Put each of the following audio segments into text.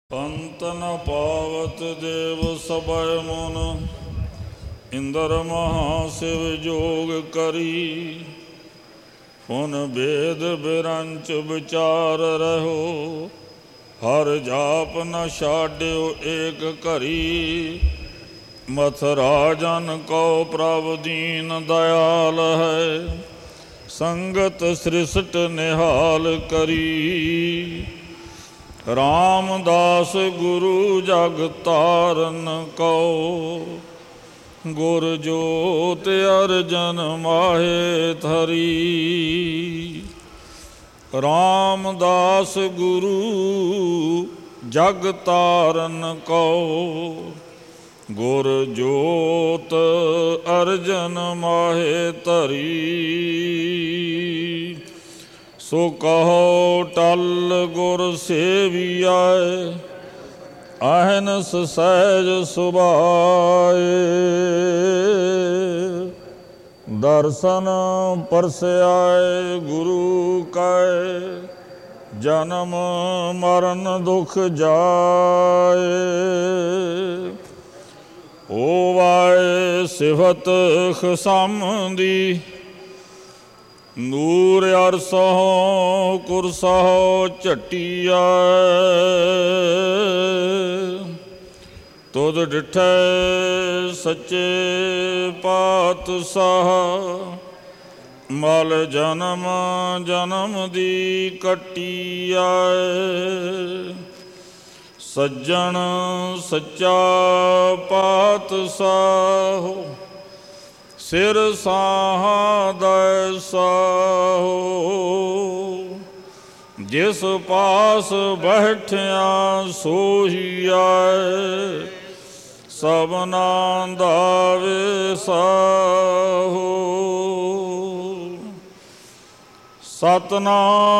ਅੰਤ ਨ ਪਾਵਤ ਦੇਵ ਸਭੈ ਮਨ, ਇੰਦਰ ਮਹਾ ਸ਼ਿਵ ਜੋਗ ਕਰੀ। ਹੁਣ ਵੇਦ ਬਿਰੰਚ ਵਿਚਾਰ ਰਹੋ, ਹਰ ਜਾਪ ਨ ਛਾਡਿਓ ਏਕ ਘਰੀ। ਮਥੁਰਾ ਜਨ ਕਉ ਪ੍ਰਭ ਦੀਨ ਦਇਆਲ ਹੈ, ਸੰਗਤ ਸ੍ਰਿਸ਼ਟ ਨਿਹਾਲ ਕਰੀ। ਰਾਮਦਾਸ ਗੁਰੂ ਜਗ ਤਾਰਨ ਕਉ, ਗੁਰ ਜੋਤ ਅਰਜਨ ਮਾਹੇ ਧਰੀ। ਰਾਮਦਾਸ ਗੁਰੂ ਜਗ ਤਾਰਨ ਕਉ, ਗੁਰ ਜੋਤ ਅਰਜਨ ਮਾਹੇ ਧਰੀ। ਸੋ ਕਹੋ ਟਲ ਗੁਰ ਸੇਵੀਐ, ਅਹਨਿਸ ਸਹਿਜ ਸੁਭਾਏ। ਦਰਸ਼ਨ ਪਰਸਿਆਏ ਗੁਰੂ ਕੈ, ਜਨਮ ਮਰਨ ਦੁਖ ਜਾਏ। ਹੋਵੈ ਸਿਫਤ ਖਸਮ ਦੀ, ਨੂਰ ਅਰਸਹੁ ਕੁਰਸਹੁ ਝਟੀਐ। ਤੁਧ ਡਿਠੈ ਸੱਚੇ ਪਾਤਸ਼ਾਹ, ਮਲ ਜਨਮ ਜਨਮ ਦੀ ਕੱਟੀਐ। ਸੱਜਣ ਸੱਚਾ ਪਾਤਸ਼ਾਹ, ਸਿਰ ਸਾਹਦੈ ਸਾਹੋ। ਜਿਸ ਪਾਸ ਬੈਠਿਆ ਸੋਹੀਐ, ਸਭਨਾ ਦਾ ਵਿਸਾਹੋ। ਸਤਿਨਾਮ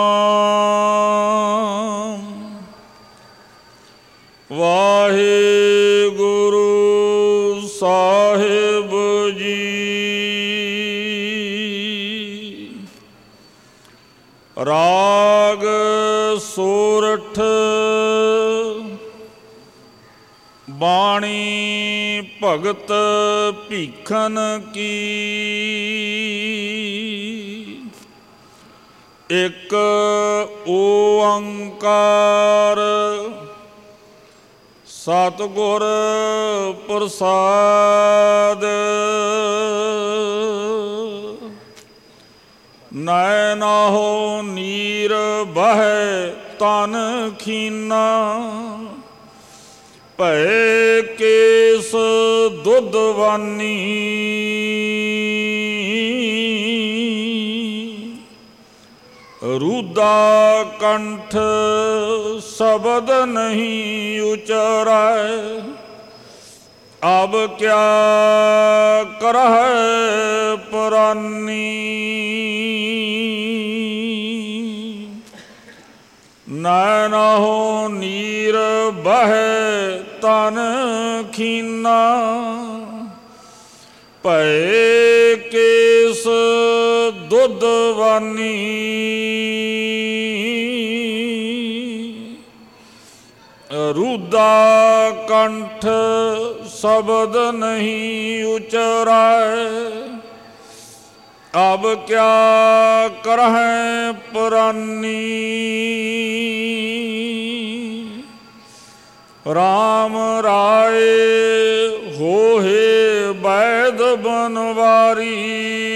ਵਾਹਿਗੁਰੂ ਸਾਹਿਬ ਜੀ। ਰਾਗ ਸੋਰਠ ਬਾਣੀ ਭਗਤ ਭੀਖਨ ਕੀ। ਇਕ ਓੰਕਾਰ ਸਤਿਗੁਰ ਪ੍ਰਸਾਦ। ਨੈਣਾਹੁ ਨੀਰ ਬਹੈ ਤਨ ਖੀਨਾ, ਭੈ ਕੇਸ ਦੁੱਧਵਾਨੀ। ਰੂਦਾ ਕੰਠ ਸ਼ਬਦ ਨਹੀਂ ਉਚਰੈ, ਅਬ ਕਿਆ ਕਰਹਿ ਪ੍ਰਾਨੀ। ਨੈਣਾਹੁ ਨੀਰ ਬਹੈ ਤਨ ਖੀਨਾ, ਭੈ ਕੇਸ ਦੁੱਧਵਾਨੀ। ਰੂਦਾ ਕੰਠ ਸ਼ਬਦ ਨਹੀਂ ਉਚਰੈ, ਅਬ ਕਿਆ ਕਰਹਿ ਪ੍ਰਾਨੀ। ਰਾਮ ਰਾਏ ਹੋਏ ਬੈਦ ਬਨਵਾਰੀ,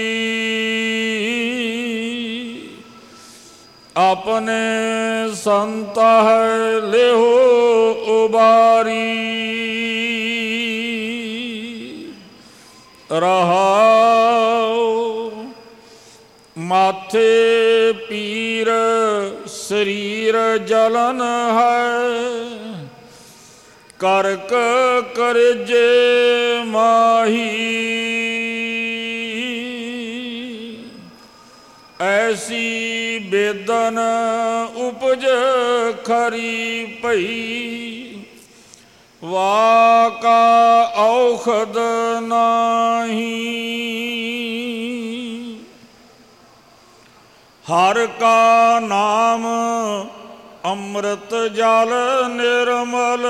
ਆਪਣੇ ਸੰਤਾ ਹੈ ਲਿਹੋ ਉਬਾਰੀ। ਰਹਾਉ ਮਾਥੇ ਪੀਰ ਸਰੀਰ ਜਲਨ ਹੈ, ਕਰਕ ਕਰਜੇ ਮਾਹੀ। ਐਸੀ ਬੇਦਨ ਉਪਜ ਖਰੀ ਪਈ, ਵਾ ਕਾ ਔਖਦ ਨਾਹੀ। ਹਰ ਕਾ ਨਾਮ ਅੰਮ੍ਰਿਤ ਜਲ ਨਿਰਮਲ,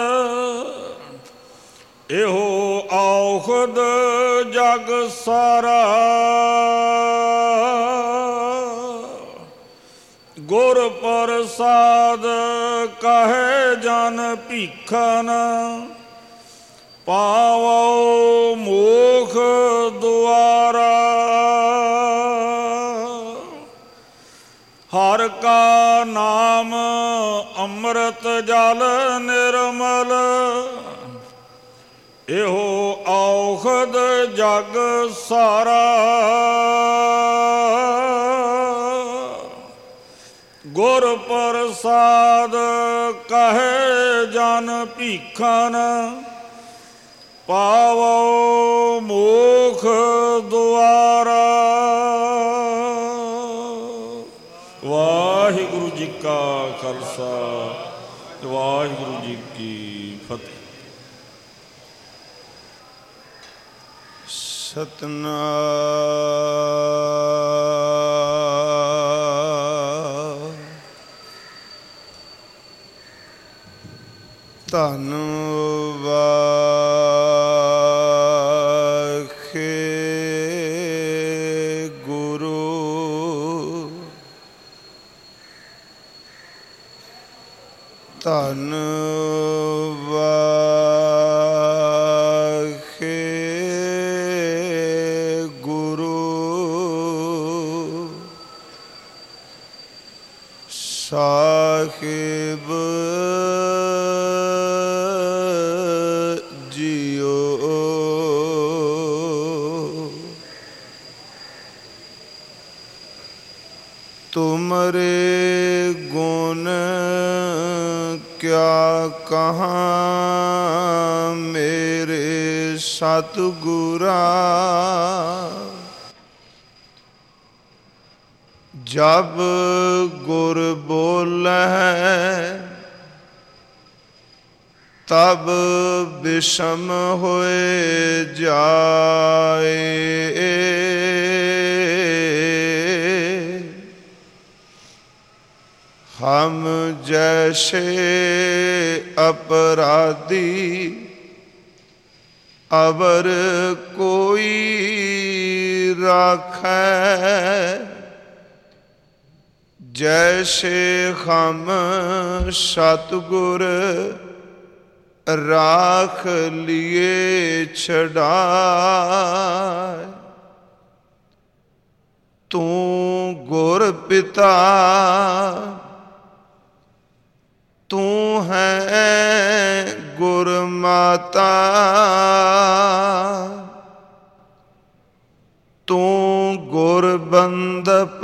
ਇਹੋ ਔਖਦ ਜਗ ਸਾਰਾ। ਗੁਰ ਪ੍ਰਸਾਦ ਕਹੈ ਜਨ ਭੀਖਨ, ਪਾਵੋ ਮੋਖ ਦੁਆਰਾ। ਹਰ ਕਾ ਨਾਮ ਅੰਮ੍ਰਿਤ ਜਲ ਨਿਰਮਲ, ਇਹੋ ਔਖਦ ਜਗ ਸਾਰਾ। ਗੁਰ ਪ੍ਰਸਾਦ ਕਹੈ ਜਨ ਭੀਖਨ, ਪਾਵੋ ਮੋਖ ਦੁਆਰਾ। ਵਾਹਿਗੁਰੂ ਜੀ ਕਾ ਖਾਲਸਾ, ਵਾਹਿਗੁਰੂ ਜੀ ਕੀ ਫਤਿਹ। ਸਤਨਾਮ ਧੰਨ ਧੰਨ ਵਾਹਿਗੁਰੂ ਸਾਹਿਬ ਜੀਓ। ਤੁਮਰੇ ਗੁਣ ਕਿਆ ਕਹਾਂ ਮੇਰੇ ਸਤਿਗੁਰਾ, ਜਬ ਗੁਰ ਬੋਲੈ ਤਬ ਬਿਸ਼ਮ ਹੋਏ ਜਾਏ। ਹਮ ਜੈਸੇ ਅਪਰਾਧੀ ਅਵਰ ਕੋਈ ਰਾਖੈ, ਜੈਸੇ ਹਮ ਸਤਿਗੁਰ ਰਾਖ ਲਿਏ ਛਡਾਏ। ਤੂੰ ਗੁਰ ਪਿਤਾ ਤੂੰ ਹੈ ਗੁਰ ਮਾਤਾ, ਤੂੰ ਗੁਰ ਬੰਦਪ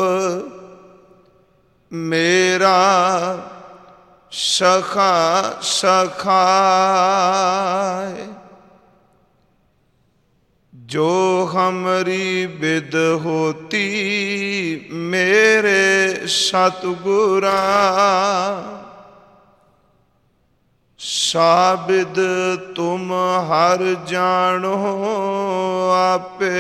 ਮੇਰਾ ਸਖਾ ਸਖਾਏ। ਜੋ ਹਮਰੀ ਬਿਦ ਹੋਤੀ ਮੇਰੇ ਸਤਿਗੁਰਾ, ਸਾਬਿਦ ਤੁਮ ਹਰ ਜਾਣੋ ਆਪੇ।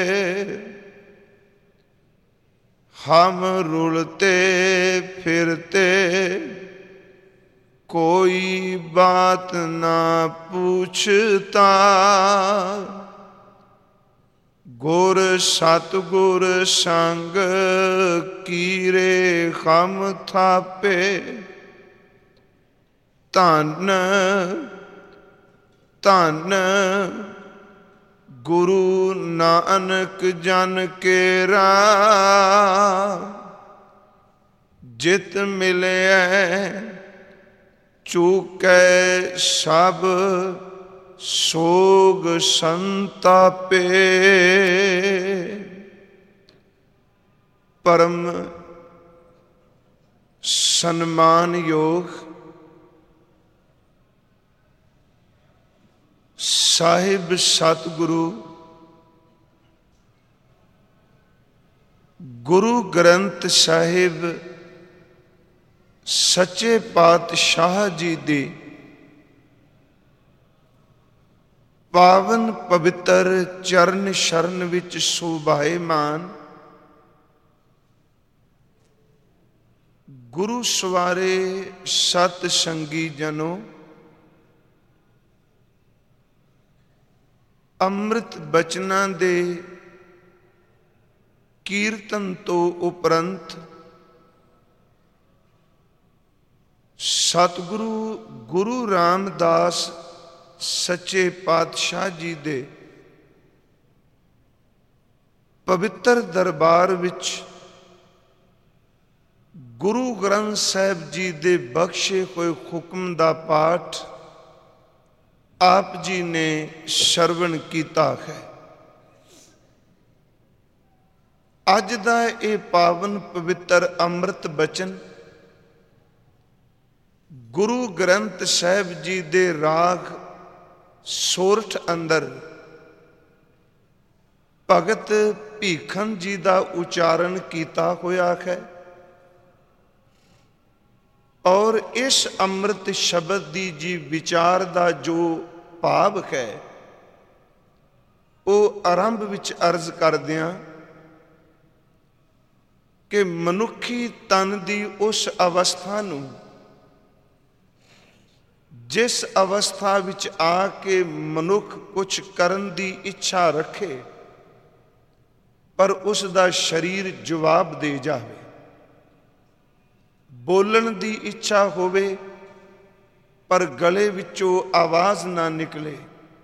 ਹਮ ਰੁਲਤੇ ਫਿਰਤੇ ਕੋਈ ਬਾਤ ਨਾ ਪੁੱਛਤਾ, ਗੁਰ ਸਤਿਗੁਰ ਸੰਗ ਕੀਰੇ ਹਮ ਥਾਪੇ। ਧੰਨ ਧੰਨ ਗੁਰੂ ਨਾਨਕ ਜਨ ਕੇਰਾ, ਜਿਤ ਮਿਲਿਆ ਚੂਕੈ ਸਭ ਸੋਗ ਸੰਤਾਪੇ। ਪਰਮ ਸਨਮਾਨਯੋਗ ਸਾਹਿਬ ਸਤਿਗੁਰੂ ਗੁਰੂ ਗ੍ਰੰਥ ਸਾਹਿਬ ਸੱਚੇ ਪਾਤਸ਼ਾਹ ਜੀ ਦੀ ਪਾਵਨ ਪਵਿੱਤਰ ਚਰਨ ਸ਼ਰਨ ਵਿੱਚ ਸੁਭਾਏਮਾਨ ਗੁਰੂ ਸਵਾਰੇ ਸਤ ਸੰਗੀ ਜਨੋ, ਅੰਮ੍ਰਿਤ ਬਚਨਾਂ ਦੇ ਕੀਰਤਨ ਤੋਂ ਉਪਰੰਤ ਸਤਿਗੁਰੂ ਗੁਰੂ ਰਾਮਦਾਸ ਸੱਚੇ ਪਾਤਸ਼ਾਹ ਜੀ ਦੇ ਪਵਿੱਤਰ ਦਰਬਾਰ ਵਿੱਚ ਗੁਰੂ ਗ੍ਰੰਥ ਸਾਹਿਬ ਜੀ ਦੇ ਬਖਸ਼ੇ ਹੋਏ ਹੁਕਮ ਦਾ ਪਾਠ ਆਪ ਜੀ ਨੇ ਸ਼ਰਵਣ ਕੀਤਾ ਹੈ। ਅੱਜ ਦਾ ਇਹ ਪਾਵਨ ਪਵਿੱਤਰ ਅੰਮ੍ਰਿਤ ਬਚਨ ਗੁਰੂ ਗ੍ਰੰਥ ਸਾਹਿਬ ਜੀ ਦੇ ਰਾਗ ਸੋਰਠ ਅੰਦਰ ਭਗਤ ਭੀਖਨ ਜੀ ਦਾ ਉਚਾਰਨ ਕੀਤਾ ਹੋਇਆ ਹੈ ਔਰ ਇਸ ਅੰਮ੍ਰਿਤ ਸ਼ਬਦ ਦੀ ਜੀ ਵਿਚਾਰ ਦਾ ਜੋ ਭਾਵ ਹੈ ਉਹ ਆਰੰਭ ਵਿੱਚ ਅਰਜ਼ ਕਰਦਿਆਂ ਕਿ ਮਨੁੱਖੀ ਤਨ ਦੀ ਉਸ ਅਵਸਥਾ ਨੂੰ ਜਿਸ ਅਵਸਥਾ ਵਿੱਚ ਆ ਕੇ ਮਨੁੱਖ ਕੁਝ ਕਰਨ ਦੀ ਇੱਛਾ ਰੱਖੇ ਪਰ ਉਸ ਦਾ ਸਰੀਰ ਜਵਾਬ ਦੇ ਜਾਵੇ, ਬੋਲਣ ਦੀ ਇੱਛਾ ਹੋਵੇ ਪਰ ਗਲੇ ਵਿੱਚੋਂ ਆਵਾਜ਼ ਨਾ ਨਿਕਲੇ,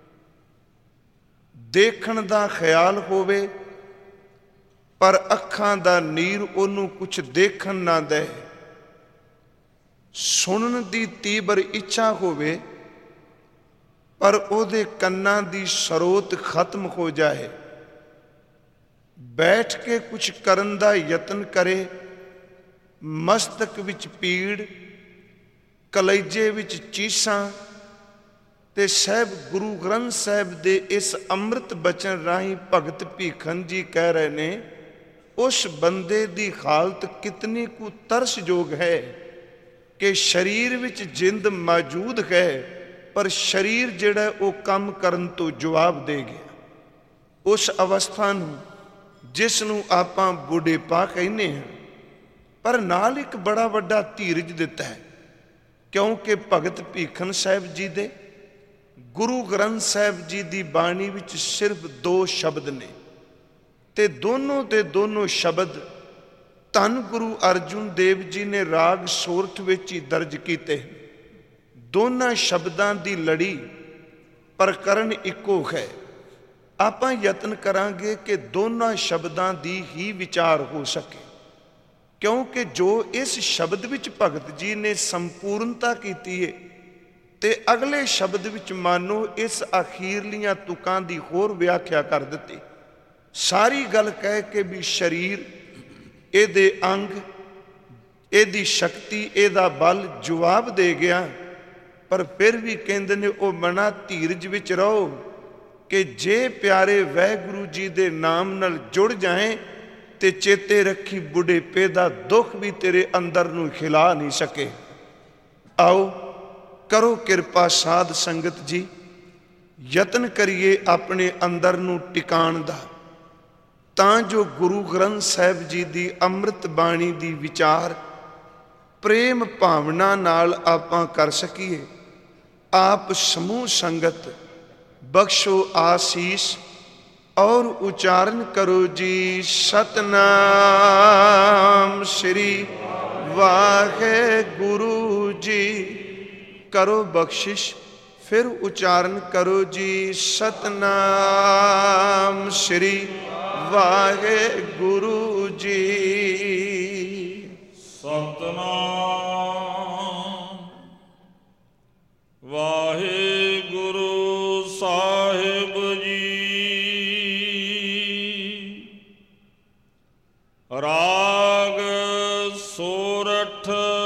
ਦੇਖਣ ਦਾ ਖਿਆਲ ਹੋਵੇ ਪਰ ਅੱਖਾਂ ਦਾ ਨੀਰ ਉਹਨੂੰ ਕੁਛ ਦੇਖਣ ਨਾ ਦੇ, ਸੁਣਨ ਦੀ ਤੀਬਰ ਇੱਛਾ ਹੋਵੇ ਪਰ ਉਹਦੇ ਕੰਨਾਂ ਦੀ ਸਰੋਤ ਖਤਮ ਹੋ ਜਾਏ, ਬੈਠ ਕੇ ਕੁਛ ਕਰਨ ਦਾ ਯਤਨ ਕਰੇ, ਮਸਤਕ ਵਿੱਚ ਪੀੜ, ਕਲੇਜੇ ਵਿੱਚ ਚੀਸਾਂ ਤੇ ਸਾਹਿਬ ਗੁਰੂ ਗ੍ਰੰਥ ਸਾਹਿਬ ਦੇ ਇਸ ਅੰਮ੍ਰਿਤ ਬਚਨ ਰਾਹੀਂ ਭਗਤ ਭੀਖਨ ਜੀ ਕਹਿ ਰਹੇ ਨੇ ਉਸ ਬੰਦੇ ਦੀ ਹਾਲਤ ਕਿਤਨੀ ਕੁ ਤਰਸਯੋਗ ਹੈ ਕਿ ਸਰੀਰ ਵਿੱਚ ਜਿੰਦ ਮੌਜੂਦ ਹੈ ਪਰ ਸਰੀਰ ਜਿਹੜਾ ਉਹ ਕੰਮ ਕਰਨ ਤੋਂ ਜਵਾਬ ਦੇ ਗਿਆ। ਉਸ ਅਵਸਥਾ ਨੂੰ ਜਿਸ ਨੂੰ ਆਪਾਂ ਬੁਢੇਪਾ ਕਹਿੰਦੇ ਹਾਂ, ਪਰ ਨਾਲ ਇੱਕ ਬੜਾ ਵੱਡਾ ਧੀਰਜ ਦਿੱਤਾ ਹੈ ਕਿਉਂਕਿ ਭਗਤ ਭੀਖਨ ਸਾਹਿਬ ਜੀ ਦੇ ਗੁਰੂ ਗ੍ਰੰਥ ਸਾਹਿਬ ਜੀ ਦੀ ਬਾਣੀ ਵਿੱਚ ਸਿਰਫ 2 ਸ਼ਬਦ ਨੇ ਤੇ ਦੋਨੋਂ ਦੇ ਦੋਨੋਂ ਸ਼ਬਦ ਧੰਨ ਗੁਰੂ ਅਰਜੁਨ ਦੇਵ ਜੀ ਨੇ ਰਾਗ ਸੋਰਠ ਵਿੱਚ ਹੀ ਦਰਜ ਕੀਤੇ। ਦੋਨਾਂ ਸ਼ਬਦਾਂ ਦੀ ਲੜੀ ਪ੍ਰਕਰਨ ਇੱਕੋ ਹੈ। ਆਪਾਂ ਯਤਨ ਕਰਾਂਗੇ ਕਿ ਦੋਨਾਂ ਸ਼ਬਦਾਂ ਦੀ ਹੀ ਵਿਚਾਰ ਹੋ ਸਕੇ ਕਿਉਂਕਿ ਜੋ ਇਸ ਸ਼ਬਦ ਵਿੱਚ ਭਗਤ ਜੀ ਨੇ ਸੰਪੂਰਨਤਾ ਕੀਤੀ ਹੈ ਤੇ ਅਗਲੇ ਸ਼ਬਦ ਵਿੱਚ ਮਾਨੋ ਇਸ ਅਖੀਰਲੀਆਂ ਤੁਕਾਂ ਦੀ ਹੋਰ ਵਿਆਖਿਆ ਕਰ ਦਿੱਤੀ। ਸਾਰੀ ਗੱਲ ਕਹਿ ਕੇ ਵੀ ਸਰੀਰ, ਇਹਦੇ ਅੰਗ, ਇਹਦੀ ਸ਼ਕਤੀ, ਇਹਦਾ ਬਲ ਜਵਾਬ ਦੇ ਗਿਆ ਪਰ ਫਿਰ ਵੀ ਕਹਿੰਦੇ ਨੇ ਉਹ ਮਨਾ ਧੀਰਜ ਵਿੱਚ ਰਹੋ ਕਿ ਜੇ ਪਿਆਰੇ ਵਾਹਿਗੁਰੂ ਜੀ ਦੇ ਨਾਮ ਨਾਲ ਜੁੜ ਜਾਏ ਤੇ ਚੇਤੇ ਰੱਖੀ ਬੁਢੇਪੇ ਦਾ ਦੁੱਖ ਵੀ ਤੇਰੇ ਅੰਦਰ ਨੂੰ ਖਿਲਾ ਨਹੀਂ ਸਕੇ। ਆਓ ਕਰੋ ਕਿਰਪਾ ਸਾਧ ਸੰਗਤ ਜੀ, ਯਤਨ ਕਰੀਏ ਆਪਣੇ ਅੰਦਰ ਨੂੰ ਟਿਕਾਣ ਦਾ ਤਾਂ ਜੋ ਗੁਰੂ ਗ੍ਰੰਥ ਸਾਹਿਬ ਜੀ ਦੀ ਅੰਮ੍ਰਿਤ ਬਾਣੀ ਦੀ ਵਿਚਾਰ ਪ੍ਰੇਮ ਭਾਵਨਾ ਨਾਲ ਆਪਾਂ ਕਰ ਸਕੀਏ। ਆਪ ਸਮੂਹ ਸੰਗਤ ਬਖਸ਼ੋ ਆਸੀਸ और उच्चारण करो जी सतनाम श्री वाहेगुरु जी। करो बख्शिश, फिर उच्चारण करो जी सतनाम श्री वाहेगुरु जी। सतनाम वाहेगुरु साहिब जी। राग सोरठ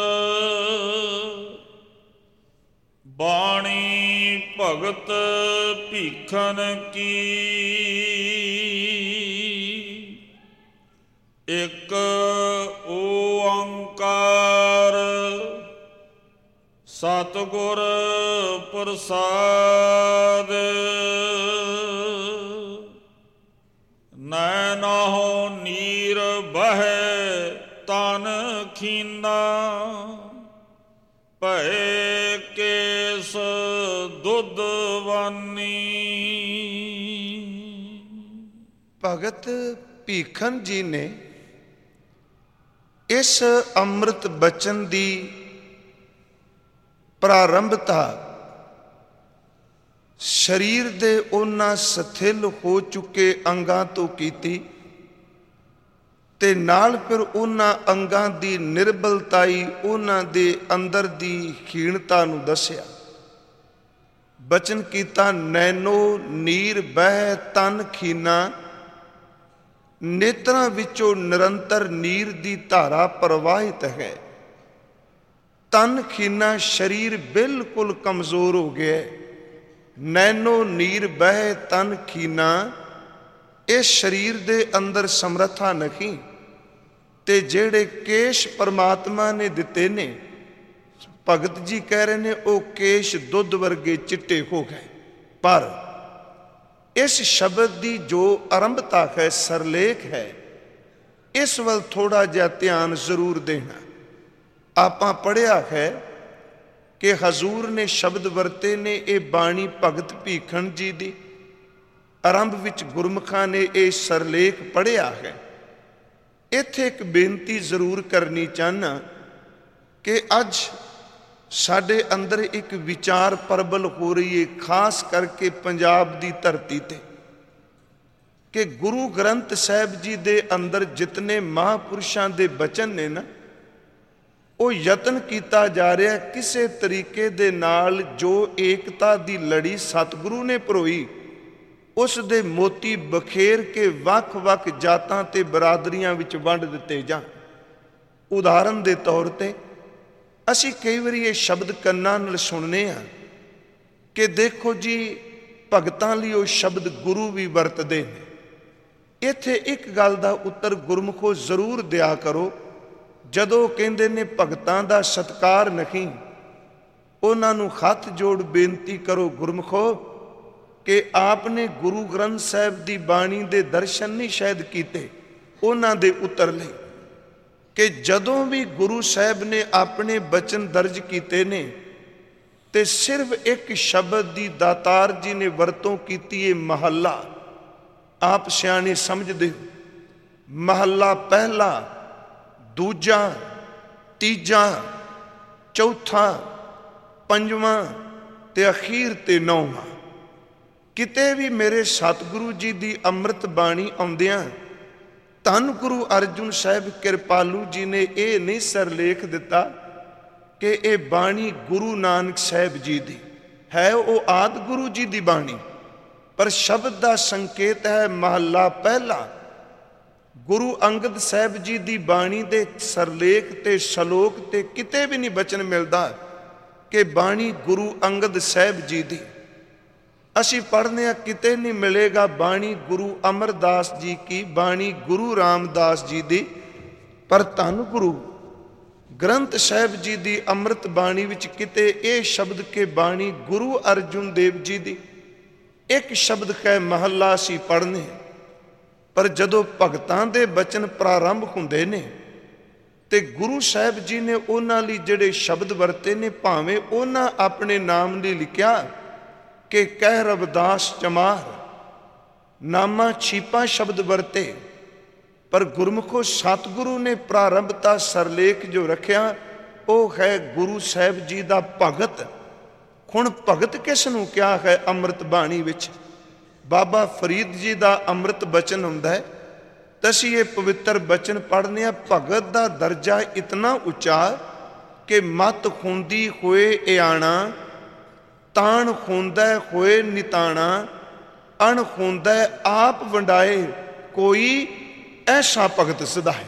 बाणी भगत भीखन की। एक ओंकार सतगुर प्रसाद। नैनों नीर बहे तन ਖੀਨਾ ਭਏ ਕੇਸ ਦੁੱਧਵਾਨੀ। ਭਗਤ ਭੀਖਨ ਜੀ ਨੇ ਇਸ ਅੰਮ੍ਰਿਤ ਬਚਨ ਦੀ ਪ੍ਰਾਰੰਭਤਾ ਸਰੀਰ ਦੇ ਉਹਨਾਂ ਸਥਿਲ ਹੋ ਚੁੱਕੇ ਅੰਗਾਂ ਤੋਂ ਕੀਤੀ ਤੇ ਨਾਲ ਫਿਰ ਉਹਨਾਂ ਅੰਗਾਂ ਦੀ ਨਿਰਬਲਤਾਈ, ਉਹਨਾਂ ਦੇ ਅੰਦਰ ਦੀ ਹੀਣਤਾ ਨੂੰ ਦੱਸਿਆ। ਬਚਨ ਕੀਤਾ ਨੈਨੋ ਨੀਰ ਬਹਿ ਤਨ ਖੀਨਾ, ਨੇਤਰਾਂ ਵਿੱਚੋਂ ਨਿਰੰਤਰ ਨੀਰ ਦੀ ਧਾਰਾ ਪ੍ਰਵਾਹਿਤ ਹੈ। ਤਨ ਖੀਨਾ, ਸਰੀਰ ਬਿਲਕੁਲ ਕਮਜ਼ੋਰ ਹੋ ਗਿਆ। ਨੈਨੋ ਨੀਰ ਬਹਿ ਤਨ ਖੀਨਾ, ਇਸ ਸਰੀਰ ਦੇ ਅੰਦਰ ਸਮਰੱਥਾ ਨਹੀਂ। ਤੇ ਜਿਹੜੇ ਕੇਸ਼ ਪਰਮਾਤਮਾ ਨੇ ਦਿੱਤੇ ਨੇ, ਭਗਤ ਜੀ ਕਹਿ ਰਹੇ ਨੇ, ਉਹ ਕੇਸ਼ ਦੁੱਧ ਵਰਗੇ ਚਿੱਟੇ ਹੋ ਗਏ। ਪਰ ਇਸ ਸ਼ਬਦ ਦੀ ਜੋ ਆਰੰਭਤਾ ਹੈ, ਸਰਲੇਖ ਹੈ, ਇਸ ਵੱਲ ਥੋੜਾ ਜਿਹਾ ਧਿਆਨ ਜ਼ਰੂਰ ਦੇਣਾ। ਆਪਾਂ ਪੜ੍ਹਿਆ ਹੈ ਕਿ ਹਜ਼ੂਰ ਨੇ ਸ਼ਬਦ ਵਰਤੇ ਨੇ, ਇਹ ਬਾਣੀ ਭਗਤ ਭੀਖਨ ਜੀ ਦੀ। ਆਰੰਭ ਵਿੱਚ ਗੁਰਮੁਖਾਂ ਨੇ ਇਹ ਸਰਲੇਖ ਪੜ੍ਹਿਆ ਹੈ। ਇੱਥੇ ਇੱਕ ਬੇਨਤੀ ਜ਼ਰੂਰ ਕਰਨੀ ਚਾਹੁੰਦਾ ਕਿ ਅੱਜ ਸਾਡੇ ਅੰਦਰ ਇੱਕ ਵਿਚਾਰ ਪ੍ਰਬਲ ਹੋ ਰਹੀ ਹੈ, ਖਾਸ ਕਰਕੇ ਪੰਜਾਬ ਦੀ ਧਰਤੀ ਤੇ, ਕਿ ਗੁਰੂ ਗ੍ਰੰਥ ਸਾਹਿਬ ਜੀ ਦੇ ਅੰਦਰ ਜਿਤਨੇ ਮਹਾਂਪੁਰਸ਼ਾਂ ਦੇ ਬਚਨ ਨੇ ਨਾ, ਉਹ ਯਤਨ ਕੀਤਾ ਜਾ ਰਿਹਾ ਕਿਸੇ ਤਰੀਕੇ ਦੇ ਨਾਲ ਜੋ ਏਕਤਾ ਦੀ ਲੜੀ ਸਤਿਗੁਰੂ ਨੇ ਪਰੋਈ, ਉਸ ਦੇ ਮੋਤੀ ਬਖੇਰ ਕੇ ਵੱਖ-ਵੱਖ ਜਾਤਾਂ ਤੇ ਬਰਾਦਰੀਆਂ ਵਿੱਚ ਵੰਡ ਦਿੱਤੇ ਜਾਣ। ਉਦਾਹਰਨ ਦੇ ਤੌਰ ਤੇ ਅਸੀਂ ਕਈ ਵਾਰੀ ਇਹ ਸ਼ਬਦ ਕੰਨਾਂ ਨਾਲ ਸੁਣਨੇ ਆ ਕਿ ਦੇਖੋ ਜੀ, ਭਗਤਾਂ ਲਈ ਉਹ ਸ਼ਬਦ ਗੁਰੂ ਵੀ ਵਰਤਦੇ ਨੇ। ਇੱਥੇ ਇੱਕ ਗੱਲ ਦਾ ਉੱਤਰ ਗੁਰਮੁਖੋ ਜ਼ਰੂਰ ਦਿਆ ਕਰੋ। ਜਦੋਂ ਕਹਿੰਦੇ ਨੇ ਭਗਤਾਂ ਦਾ ਸਤਿਕਾਰ ਨਹੀਂ, ਉਹਨਾਂ ਨੂੰ ਹੱਥ ਜੋੜ ਬੇਨਤੀ ਕਰੋ ਗੁਰਮੁਖੋ ਕਿ ਆਪ ਨੇ ਗੁਰੂ ਗ੍ਰੰਥ ਸਾਹਿਬ ਦੀ ਬਾਣੀ ਦੇ ਦਰਸ਼ਨ ਨਹੀਂ ਸ਼ਾਇਦ ਕੀਤੇ। ਉਹਨਾਂ ਦੇ ਉੱਤਰ ਲਈ ਕਿ ਜਦੋਂ ਵੀ ਗੁਰੂ ਸਾਹਿਬ ਨੇ ਆਪਣੇ ਬਚਨ ਦਰਜ ਕੀਤੇ ਨੇ ਤੇ ਸਿਰਫ ਇੱਕ ਸ਼ਬਦ ਦੀ ਦਾਤਾਰ ਜੀ ਨੇ ਵਰਤੋਂ ਕੀਤੀ ਹੈ, ਮਹੱਲਾ। ਆਪ ਸਿਆਣੇ ਸਮਝਦੇ ਹੋ, ਮਹੱਲਾ ਪਹਿਲਾ, ਦੂਜਾ, ਤੀਜਾ, ਚੌਥਾ, ਪੰਜਵਾਂ ਤੇ ਅਖੀਰ ਤੇ ਨੌਵਾਂ। ਕਿਤੇ ਵੀ ਮੇਰੇ ਸਤਿਗੁਰੂ ਜੀ ਦੀ ਅੰਮ੍ਰਿਤ ਬਾਣੀ ਆਉਂਦਿਆਂ ਧੰਨ ਗੁਰੂ ਅਰਜੁਨ ਸਾਹਿਬ ਕਿਰਪਾਲੂ ਜੀ ਨੇ ਇਹ ਨਹੀਂ ਸਰਲੇਖ ਦਿੱਤਾ ਕਿ ਇਹ ਬਾਣੀ ਗੁਰੂ ਨਾਨਕ ਸਾਹਿਬ ਜੀ ਦੀ ਹੈ, ਉਹ ਆਦਿ ਗੁਰੂ ਜੀ ਦੀ ਬਾਣੀ, ਪਰ ਸ਼ਬਦ ਦਾ ਸੰਕੇਤ ਹੈ ਮਹੱਲਾ ਪਹਿਲਾ। ਗੁਰੂ ਅੰਗਦ ਸਾਹਿਬ ਜੀ ਦੀ ਬਾਣੀ ਦੇ ਸਰਲੇਖ ਤੇ ਸ਼ਲੋਕ ਤੇ ਕਿਤੇ ਵੀ ਨਹੀਂ ਬਚਨ ਮਿਲਦਾ ਕਿ ਬਾਣੀ ਗੁਰੂ ਅੰਗਦ ਸਾਹਿਬ ਜੀ ਦੀ। ਅਸੀਂ ਪੜ੍ਹਨੇ ਆ, ਕਿਤੇ ਨਹੀਂ ਮਿਲੇਗਾ ਬਾਣੀ ਗੁਰੂ ਅਮਰਦਾਸ ਜੀ ਕੀ, ਬਾਣੀ ਗੁਰੂ ਰਾਮਦਾਸ ਜੀ ਦੀ। ਪਰ ਧੰਨ ਗੁਰੂ ਗ੍ਰੰਥ ਸਾਹਿਬ ਜੀ ਦੀ ਅੰਮ੍ਰਿਤ ਬਾਣੀ ਵਿੱਚ ਕਿਤੇ ਇਹ ਸ਼ਬਦ ਕਿ ਬਾਣੀ ਗੁਰੂ ਅਰਜੁਨ ਦੇਵ ਜੀ ਦੀ। ਇੱਕ ਸ਼ਬਦ ਹੈ ਮਹੱਲਾ ਅਸੀਂ ਪੜ੍ਹਨੇ, ਪਰ ਜਦੋਂ ਭਗਤਾਂ ਦੇ ਬਚਨ ਪ੍ਰਾਰੰਭ ਹੁੰਦੇ ਨੇ ਤੇ ਗੁਰੂ ਸਾਹਿਬ ਜੀ ਨੇ ਉਹਨਾਂ ਲਈ ਜਿਹੜੇ ਸ਼ਬਦ ਵਰਤੇ ਨੇ, ਭਾਵੇਂ ਉਹਨਾਂ ਆਪਣੇ ਨਾਮ ਲਈ ਲਿਖਿਆ ਕਿ ਕਹਿ ਰਵਿਦਾਸ ਚਮਾਰ, ਨਾਮਾ ਛੀਪਾ ਸ਼ਬਦ ਵਰਤੇ, ਪਰ ਗੁਰਮੁਖੋ ਸਤਿਗੁਰੂ ਨੇ ਪ੍ਰਾਰੰਭਤਾ ਸਰਲੇਖ ਜੋ ਰੱਖਿਆ ਉਹ ਹੈ ਗੁਰੂ ਸਾਹਿਬ ਜੀ ਦਾ ਭਗਤ। ਹੁਣ ਭਗਤ ਕਿਸ ਨੂੰ ਕਿਹਾ ਹੈ ਅੰਮ੍ਰਿਤ ਬਾਣੀ ਵਿੱਚ? ਬਾਬਾ ਫਰੀਦ ਜੀ ਦਾ ਅੰਮ੍ਰਿਤ ਬਚਨ ਹੁੰਦਾ ਹੈ ਤਾਂ ਅਸੀਂ ਇਹ ਪਵਿੱਤਰ ਬਚਨ ਪੜ੍ਹਨੇ ਆ। ਭਗਤ ਦਾ ਦਰਜਾ ਇਤਨਾ ਉੱਚਾ ਕਿ ਮਤ ਹੁੰਦੀ ਹੋਏ ਇਆਣਾ, ਤਾਣ ਹੁੰਦਾ ਹੋਏ ਨਿਤਾਣਾ, ਅਣ ਹੁੰਦਾ ਆਪ ਵੰਡਾਏ, ਕੋਈ ਐਸਾ ਭਗਤ ਸਦਾਏ।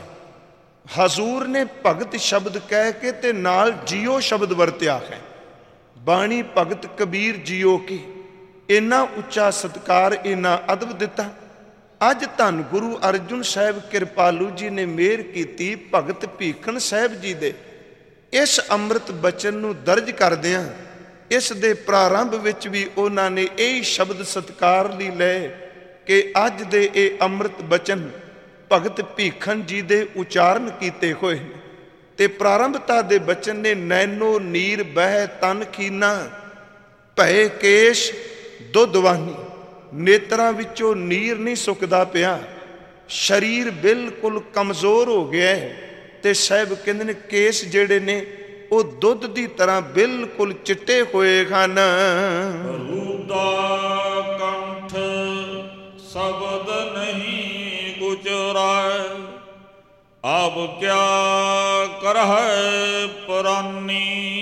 ਹਜ਼ੂਰ ਨੇ ਭਗਤ ਸ਼ਬਦ ਕਹਿ ਕੇ ਤੇ ਨਾਲ ਜੀਓ ਸ਼ਬਦ ਵਰਤਿਆ ਹੈ। ਬਾਣੀ ਭਗਤ ਕਬੀਰ ਜੀਓ ਕੀ, ਇੰਨਾ ਉੱਚਾ ਸਤਿਕਾਰ, ਇੰਨਾ ਅਦਬ ਦਿੱਤਾ। ਅੱਜ ਧੰਨ ਗੁਰੂ ਅਰਜੁਨ ਸਾਹਿਬ ਕਿਰਪਾਲੂ ਜੀ ਨੇ ਮਿਹਰ ਕੀਤੀ ਭਗਤ ਭੀਖਨ ਸਾਹਿਬ ਜੀ ਦੇ ਇਸ ਅੰਮ੍ਰਿਤ ਬਚਨ ਨੂੰ ਦਰਜ ਕਰਦਿਆਂ ਇਸ ਦੇ ਪ੍ਰਾਰੰਭ ਵਿੱਚ ਵੀ ਉਹਨਾਂ ਨੇ ਇਹ ਸ਼ਬਦ ਸਤਿਕਾਰ ਲਈ ਲਏ ਕਿ ਅੱਜ ਦੇ ਇਹ ਅੰਮ੍ਰਿਤ ਬਚਨ ਭਗਤ ਭੀਖਨ ਜੀ ਦੇ ਉਚਾਰਨ ਕੀਤੇ ਹੋਏ ਨੇ। ਤੇ ਪ੍ਰਾਰੰਭਤਾ ਦੇ ਬਚਨ ਨੇ ਨੈਨੋ ਨੀਰ ਬਹਿ ਤਨ ਖੀਨਾ, ਭੈ ਕੇਸ਼ ਦੁੱਧਵਾਨੀ। ਨੇਤਰਾਂ ਵਿੱਚੋਂ ਨੀਰ ਨਹੀਂ ਸੁੱਕਦਾ ਪਿਆ, ਸਰੀਰ ਬਿਲਕੁਲ ਕਮਜ਼ੋਰ ਹੋ ਗਿਆ ਹੈ। ਤੇ ਸਾਹਿਬ ਕਹਿੰਦੇ ਨੇ ਕੇਸ ਜਿਹੜੇ ਨੇ ਉਹ ਦੁੱਧ ਦੀ ਤਰ੍ਹਾਂ ਬਿਲਕੁਲ ਚਿੱਟੇ ਹੋਏ ਹਨ। ਰੂਦਾ ਕੰਠ ਸ਼ਬਦ ਨਹੀਂ ਗੁਜਰਾਏ, ਆਬ ਕਿਆ ਕਰਹਿ ਪ੍ਰਾਨੀ।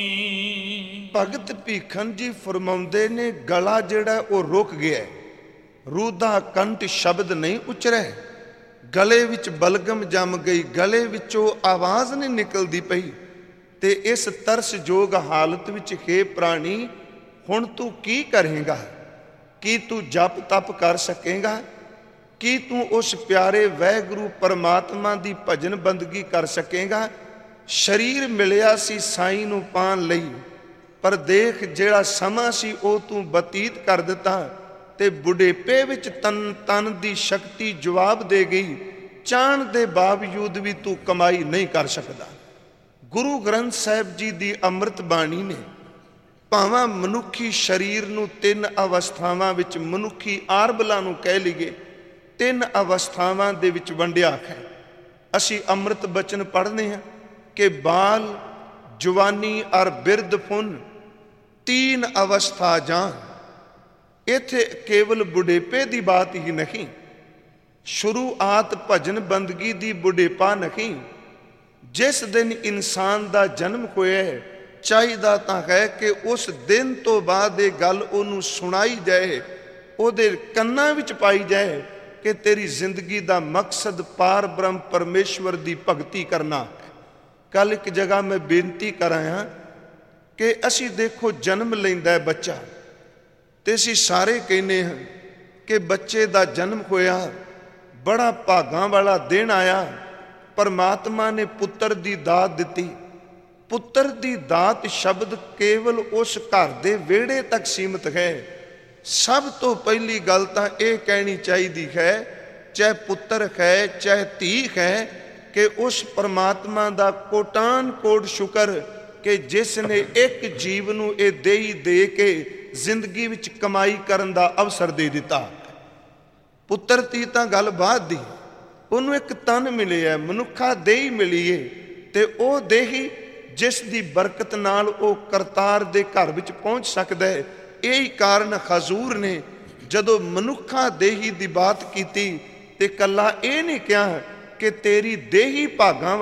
ਭਗਤ ਭੀਖਨ ਜੀ ਫਰਮਾਉਂਦੇ ਨੇ ਗਲਾ ਜਿਹੜਾ ਉਹ ਰੁਕ ਗਿਆ, ਰੂਦਾ ਕੰਠ ਸ਼ਬਦ ਨਹੀਂ ਉਚਰੇ, ਗਲੇ ਵਿੱਚ ਬਲਗਮ ਜੰਮ ਗਈ, ਗਲੇ ਵਿੱਚੋਂ ਆਵਾਜ਼ ਨਹੀਂ ਨਿਕਲਦੀ ਪਈ। ਤੇ ਇਸ ਤਰਸਯੋਗ ਹਾਲਤ ਵਿੱਚ ਹੈ ਪ੍ਰਾਣੀ, ਹੁਣ ਤੂੰ ਕੀ ਕਰੇਂਗਾ? ਕੀ ਤੂੰ ਜਪ ਤਪ ਕਰ ਸਕੇਂਗਾ? ਕੀ ਤੂੰ ਉਸ ਪਿਆਰੇ ਵਾਹਿਗੁਰੂ ਪਰਮਾਤਮਾ ਦੀ ਭਜਨ ਬੰਦਗੀ ਕਰ ਸਕੇਂਗਾ? ਸਰੀਰ ਮਿਲਿਆ ਸੀ ਸਾਈਂ ਨੂੰ ਪਾਣ ਲਈ, ਪਰ ਦੇਖ ਜਿਹੜਾ ਸਮਾਂ ਸੀ ਉਹ ਤੂੰ ਬਤੀਤ ਕਰ ਦਿੱਤਾ ਤੇ ਬੁਢੇਪੇ ਵਿੱਚ ਤਨ ਦੀ ਸ਼ਕਤੀ ਜਵਾਬ ਦੇ ਗਈ। ਚਾਹਣ ਦੇ ਬਾਵਜੂਦ ਵੀ ਤੂੰ ਕਮਾਈ ਨਹੀਂ ਕਰ ਸਕਦਾ। ਗੁਰੂ ਗ੍ਰੰਥ ਸਾਹਿਬ ਜੀ ਦੀ ਅੰਮ੍ਰਿਤ ਬਾਣੀ ਨੇ ਭਾਵਾਂ ਮਨੁੱਖੀ ਸਰੀਰ ਨੂੰ ਤਿੰਨ ਅਵਸਥਾਵਾਂ ਵਿੱਚ, ਮਨੁੱਖੀ ਆਰਬਲਾਂ ਨੂੰ ਕਹਿ ਲਈਏ, ਤਿੰਨ ਅਵਸਥਾਵਾਂ ਦੇ ਵਿੱਚ ਵੰਡਿਆ ਹੈ। ਅਸੀਂ ਅੰਮ੍ਰਿਤ ਬਚਨ ਪੜ੍ਹਦੇ ਹਾਂ ਕਿ ਬਾਲ, ਜਵਾਨੀ ਔਰ ਬਿਰਧ ਪੁਨ ਤੀਨ ਅਵਸਥਾ ਜਾਨ। ਇੱਥੇ ਕੇਵਲ ਬੁਢੇਪੇ ਦੀ ਬਾਤ ਹੀ ਨਹੀਂ, ਸ਼ੁਰੂਆਤ ਭਜਨ ਬੰਦਗੀ ਦੀ ਬੁਢੇਪਾ ਨਹੀਂ। ਜਿਸ ਦਿਨ ਇਨਸਾਨ ਦਾ ਜਨਮ ਹੋਇਆ ਹੈ, ਚਾਹੀਦਾ ਤਾਂ ਹੈ ਕਿ ਉਸ ਦਿਨ ਤੋਂ ਬਾਅਦ ਇਹ ਗੱਲ ਉਹਨੂੰ ਸੁਣਾਈ ਜਾਏ, ਉਹਦੇ ਕੰਨਾਂ ਵਿੱਚ ਪਾਈ ਜਾਏ ਕਿ ਤੇਰੀ ਜ਼ਿੰਦਗੀ ਦਾ ਮਕਸਦ ਪਾਰ ਬ੍ਰਹਮ ਪਰਮੇਸ਼ਵਰ ਦੀ ਭਗਤੀ ਕਰਨਾ। ਕੱਲ ਇੱਕ ਜਗ੍ਹਾ ਮੈਂ ਬੇਨਤੀ ਕਰਾਂ ਕਿ ਅਸੀਂ ਦੇਖੋ ਜਨਮ ਲੈਂਦਾ ਬੱਚਾ ਤੇ ਅਸੀਂ ਸਾਰੇ ਕਹਿੰਦੇ ਹਾਂ ਕਿ ਬੱਚੇ ਦਾ ਜਨਮ ਹੋਇਆ, ਬੜਾ ਭਾਗਾਂ ਵਾਲਾ ਦਿਨ ਆਇਆ, ਪਰਮਾਤਮਾ ਨੇ ਪੁੱਤਰ ਦੀ ਦਾਤ ਦਿੱਤੀ। ਪੁੱਤਰ ਦੀ ਦਾਤ ਸ਼ਬਦ ਕੇਵਲ ਉਸ ਘਰ ਦੇ ਵਿਹੜੇ ਤੱਕ ਸੀਮਤ ਹੈ। ਸਭ ਤੋਂ ਪਹਿਲੀ ਗੱਲ ਤਾਂ ਇਹ ਕਹਿਣੀ ਚਾਹੀਦੀ ਹੈ, ਚਾਹੇ ਪੁੱਤਰ ਹੈ ਚਾਹੇ ਧੀ ਹੈ, ਕਿ ਉਸ ਪਰਮਾਤਮਾ ਦਾ ਕੋਟਾਨ ਕੋਟ ਸ਼ੁਕਰ ਕਿ ਜਿਸ ਨੇ ਇੱਕ ਜੀਵ ਨੂੰ ਇਹ ਦੇਹੀ ਦੇ ਕੇ ਜ਼ਿੰਦਗੀ ਵਿੱਚ ਕਮਾਈ ਕਰਨ ਦਾ ਅਵਸਰ ਦੇ ਦਿੱਤਾ। ਪੁੱਤਰ ਧੀ ਤਾਂ ਗੱਲ ਬਾਅਦ ਦੀ, ਉਹਨੂੰ ਇੱਕ ਤਨ ਮਿਲਿਆ, ਮਨੁੱਖਾ ਦੇਹੀ ਮਿਲੀ ਏ, ਤੇ ਉਹ ਦੇਹੀ ਜਿਸ ਦੀ ਬਰਕਤ ਨਾਲ ਉਹ ਕਰਤਾਰ ਦੇ ਘਰ ਵਿੱਚ ਪਹੁੰਚ ਸਕਦਾ ਹੈ। ਇਹੀ ਕਾਰਨ ਹਜ਼ੂਰ ਨੇ ਜਦੋਂ ਮਨੁੱਖਾ ਦੇਹੀ ਦੀ ਬਾਤ ਕੀਤੀ ਤੇ ਕੱਲਾ ਇਹ ਨਹੀਂ ਕਿਹਾ ਕਿ ਤੇਰੀ ਦੇਹੀ ਭਾਗਾਂ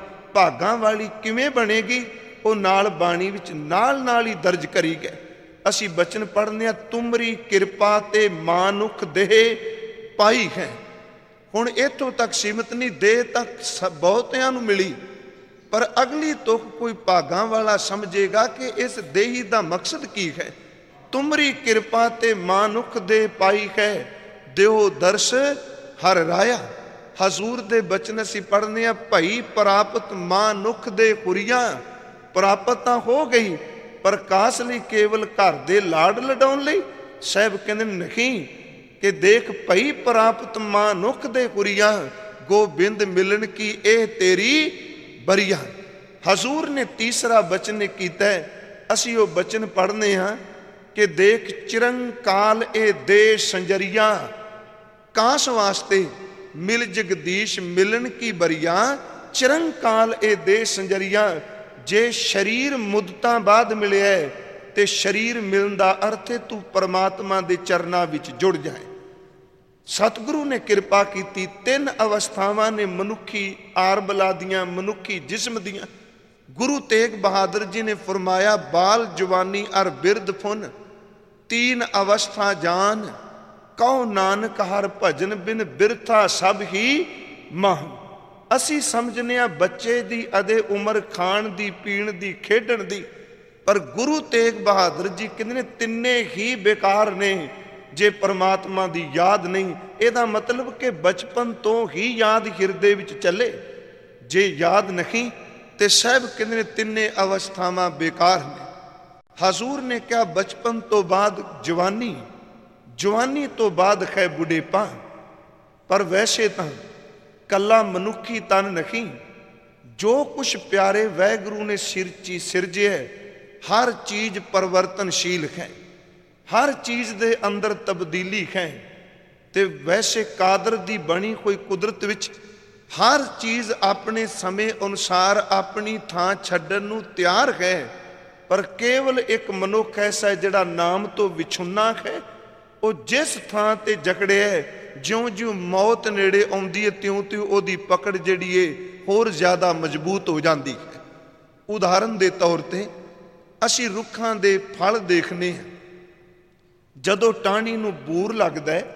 ਵਾਲੀ ਕਿਵੇਂ ਬਣੇਗੀ, ਉਹ ਨਾਲ ਬਾਣੀ ਵਿੱਚ ਨਾਲ ਹੀ ਦਰਜ ਕਰੀ ਗਏ। ਅਸੀਂ ਬਚਨ ਪੜ੍ਹਦੇ ਹਾਂ, ਤੁਮਰੀ ਕਿਰਪਾ ਤੇ ਮਾਨੁਖ ਦੇਹ ਪਾਈ ਹੈ। ਹੁਣ ਇੱਥੋਂ ਤੱਕ ਸੀਮਤ ਨਹੀਂ, ਦੇਹ ਤੱਕ ਬਹੁਤਿਆਂ ਨੂੰ ਮਿਲੀ, ਪਰ ਅਗਲੀ ਤੁਕ ਕੋਈ ਭਾਗਾਂ ਵਾਲਾ ਸਮਝੇਗਾ ਕਿ ਇਸ ਦੇਹੀ ਦਾ ਮਕਸਦ ਕੀ ਹੈ। ਤੁਮਰੀ ਕਿਰਪਾ ਤੇ ਮਾਨੁਖ ਦੇ ਪਾਈ ਹੈ, ਦਿਓ ਦਰਸ ਹਰ ਰਾਇਆ। ਹਜ਼ੂਰ ਦੇ ਬਚਨ ਅਸੀਂ ਪੜ੍ਹਦੇ ਹਾਂ, ਭਈ ਪ੍ਰਾਪਤ ਮਾਨੁਖ ਦੇ ਹੁਰੀਆਂ। ਪ੍ਰਾਪਤ ਤਾਂ ਹੋ ਗਈ, ਪਰ ਕਾਸ ਲਈ? ਕੇਵਲ ਘਰ ਦੇ ਲਾਡ ਲਡਾਉਣ ਲਈ? ਸਾਹਿਬ ਕਹਿੰਦੇ ਨਹੀਂ, ਕਿ ਦੇਖ ਭਈ ਪ੍ਰਾਪਤ ਮਾਨੁਖ ਦੇ ਹੁਰੀਆਂ, ਗੋਬਿੰਦ ਮਿਲਣ ਕੀ ਇਹ ਤੇਰੀ ਬਰੀਆ। ਹਜ਼ੂਰ ਨੇ ਤੀਸਰਾ ਬਚਨ ਕੀਤਾ, ਅਸੀਂ ਉਹ ਬਚਨ ਪੜ੍ਹਨੇ ਹਾਂ ਕਿ ਦੇਖ ਚਿਰੰਕਾਲ ਇਹ ਦੇ ਸੰਜਰੀਆ, ਕਾਸ ਵਾਸਤੇ ਮਿਲ ਜਗਦੀਸ਼ ਮਿਲਣ ਕੀ ਬਰੀਆ। ਚਿਰੰਕਾਲ ਇਹ ਦੇ ਸੰਜਰੀਆ, ਜੇ ਸਰੀਰ ਮੁੱਦਤਾਂ ਬਾਅਦ ਮਿਲਿਆ ਤੇ ਸਰੀਰ ਮਿਲਣ ਦਾ ਅਰਥ ਹੈ ਤੂੰ ਪਰਮਾਤਮਾ ਦੇ ਚਰਨਾਂ ਵਿੱਚ ਜੁੜ ਜਾਏ। ਸਤਿਗੁਰੂ ਨੇ ਕਿਰਪਾ ਕੀਤੀ, ਤਿੰਨ ਅਵਸਥਾਵਾਂ ਨੇ ਮਨੁੱਖੀ ਆਰਬਲਾ ਦੀਆਂ, ਮਨੁੱਖੀ ਜਿਸਮ ਦੀਆਂ। ਗੁਰੂ ਤੇਗ ਬਹਾਦਰ ਜੀ ਨੇ ਫਰਮਾਇਆ, ਬਾਲ ਜਵਾਨੀ ਅਰ ਬਿਰਧ ਫੁਨ ਤੀਨ ਅਵਸਥਾ ਜਾਨ, ਕਉ ਨਾਨਕ ਹਰ ਭਜਨ ਬਿਨ ਬਿਰਥਾ ਸਭ ਹੀ ਮਹਾਨ। ਅਸੀਂ ਸਮਝਨੇ ਆ ਬੱਚੇ ਦੀ ਅਦੇ ਉਮਰ ਖਾਣ ਦੀ, ਪੀਣ ਦੀ, ਖੇਡਣ ਦੀ, ਪਰ ਗੁਰੂ ਤੇਗ ਬਹਾਦਰ ਜੀ ਕਹਿੰਦੇ ਨੇ ਤਿੰਨੇ ਹੀ ਬੇਕਾਰ ਨੇ ਜੇ ਪਰਮਾਤਮਾ ਦੀ ਯਾਦ ਨਹੀਂ। ਇਹਦਾ ਮਤਲਬ ਕਿ ਬਚਪਨ ਤੋਂ ਹੀ ਯਾਦ ਹਿਰਦੇ ਵਿੱਚ ਚੱਲੇ, ਜੇ ਯਾਦ ਨਹੀਂ ਤੇ ਸਾਹਿਬ ਕਹਿੰਦੇ ਨੇ ਤਿੰਨੇ ਅਵਸਥਾਵਾਂ ਬੇਕਾਰ ਨੇ। ਹਜ਼ੂਰ ਨੇ ਕਿਹਾ ਬਚਪਨ ਤੋਂ ਬਾਅਦ ਜਵਾਨੀ, ਜਵਾਨੀ ਤੋਂ ਬਾਅਦ ਹੈ ਬੁਢੇਪਾ। ਪਰ ਵੈਸੇ ਤਾਂ ਕੱਲਾ ਮਨੁੱਖੀ ਤਨ ਨਹੀਂ, ਜੋ ਕੁਛ ਪਿਆਰੇ ਵਾਹਿਗੁਰੂ ਨੇ ਸਿਰਜਿਆ, ਹਰ ਚੀਜ਼ ਪਰਿਵਰਤਨਸ਼ੀਲ ਹੈ, ਹਰ ਚੀਜ਼ ਦੇ ਅੰਦਰ ਤਬਦੀਲੀ ਹੈ। ਤੇ ਵੈਸੇ ਕਾਦਰ ਦੀ ਬਣੀ ਕੋਈ ਕੁਦਰਤ ਵਿੱਚ ਹਰ ਚੀਜ਼ ਆਪਣੇ ਸਮੇਂ ਅਨੁਸਾਰ ਆਪਣੀ ਥਾਂ ਛੱਡਣ ਨੂੰ ਤਿਆਰ ਹੈ। ਪਰ ਕੇਵਲ ਇੱਕ ਮਨੁੱਖ ਐਸਾ ਜਿਹੜਾ ਨਾਮ ਤੋਂ ਵਿਛੁੰਨਾ ਹੈ, ਉਹ ਜਿਸ ਥਾਂ ਤੇ ਜਕੜਿਆ, ਜਿਉਂ-ਜਿਉਂ ਮੌਤ ਨੇੜੇ ਆਉਂਦੀ ਹੈ ਤਿਉਂ-ਤਿਉਂ ਉਹਦੀ ਪਕੜ ਜਿਹੜੀ ਏ ਹੋਰ ਜ਼ਿਆਦਾ ਮਜ਼ਬੂਤ ਹੋ ਜਾਂਦੀ ਹੈ। ਉਦਾਹਰਨ ਦੇ ਤੌਰ ਤੇ ਅਸੀਂ ਰੁੱਖਾਂ ਦੇ ਫਲ ਦੇਖਦੇ ਹਾਂ। ਜਦੋਂ ਟਾਹਣੀ ਨੂੰ ਬੂਰ ਲੱਗਦਾ ਹੈ,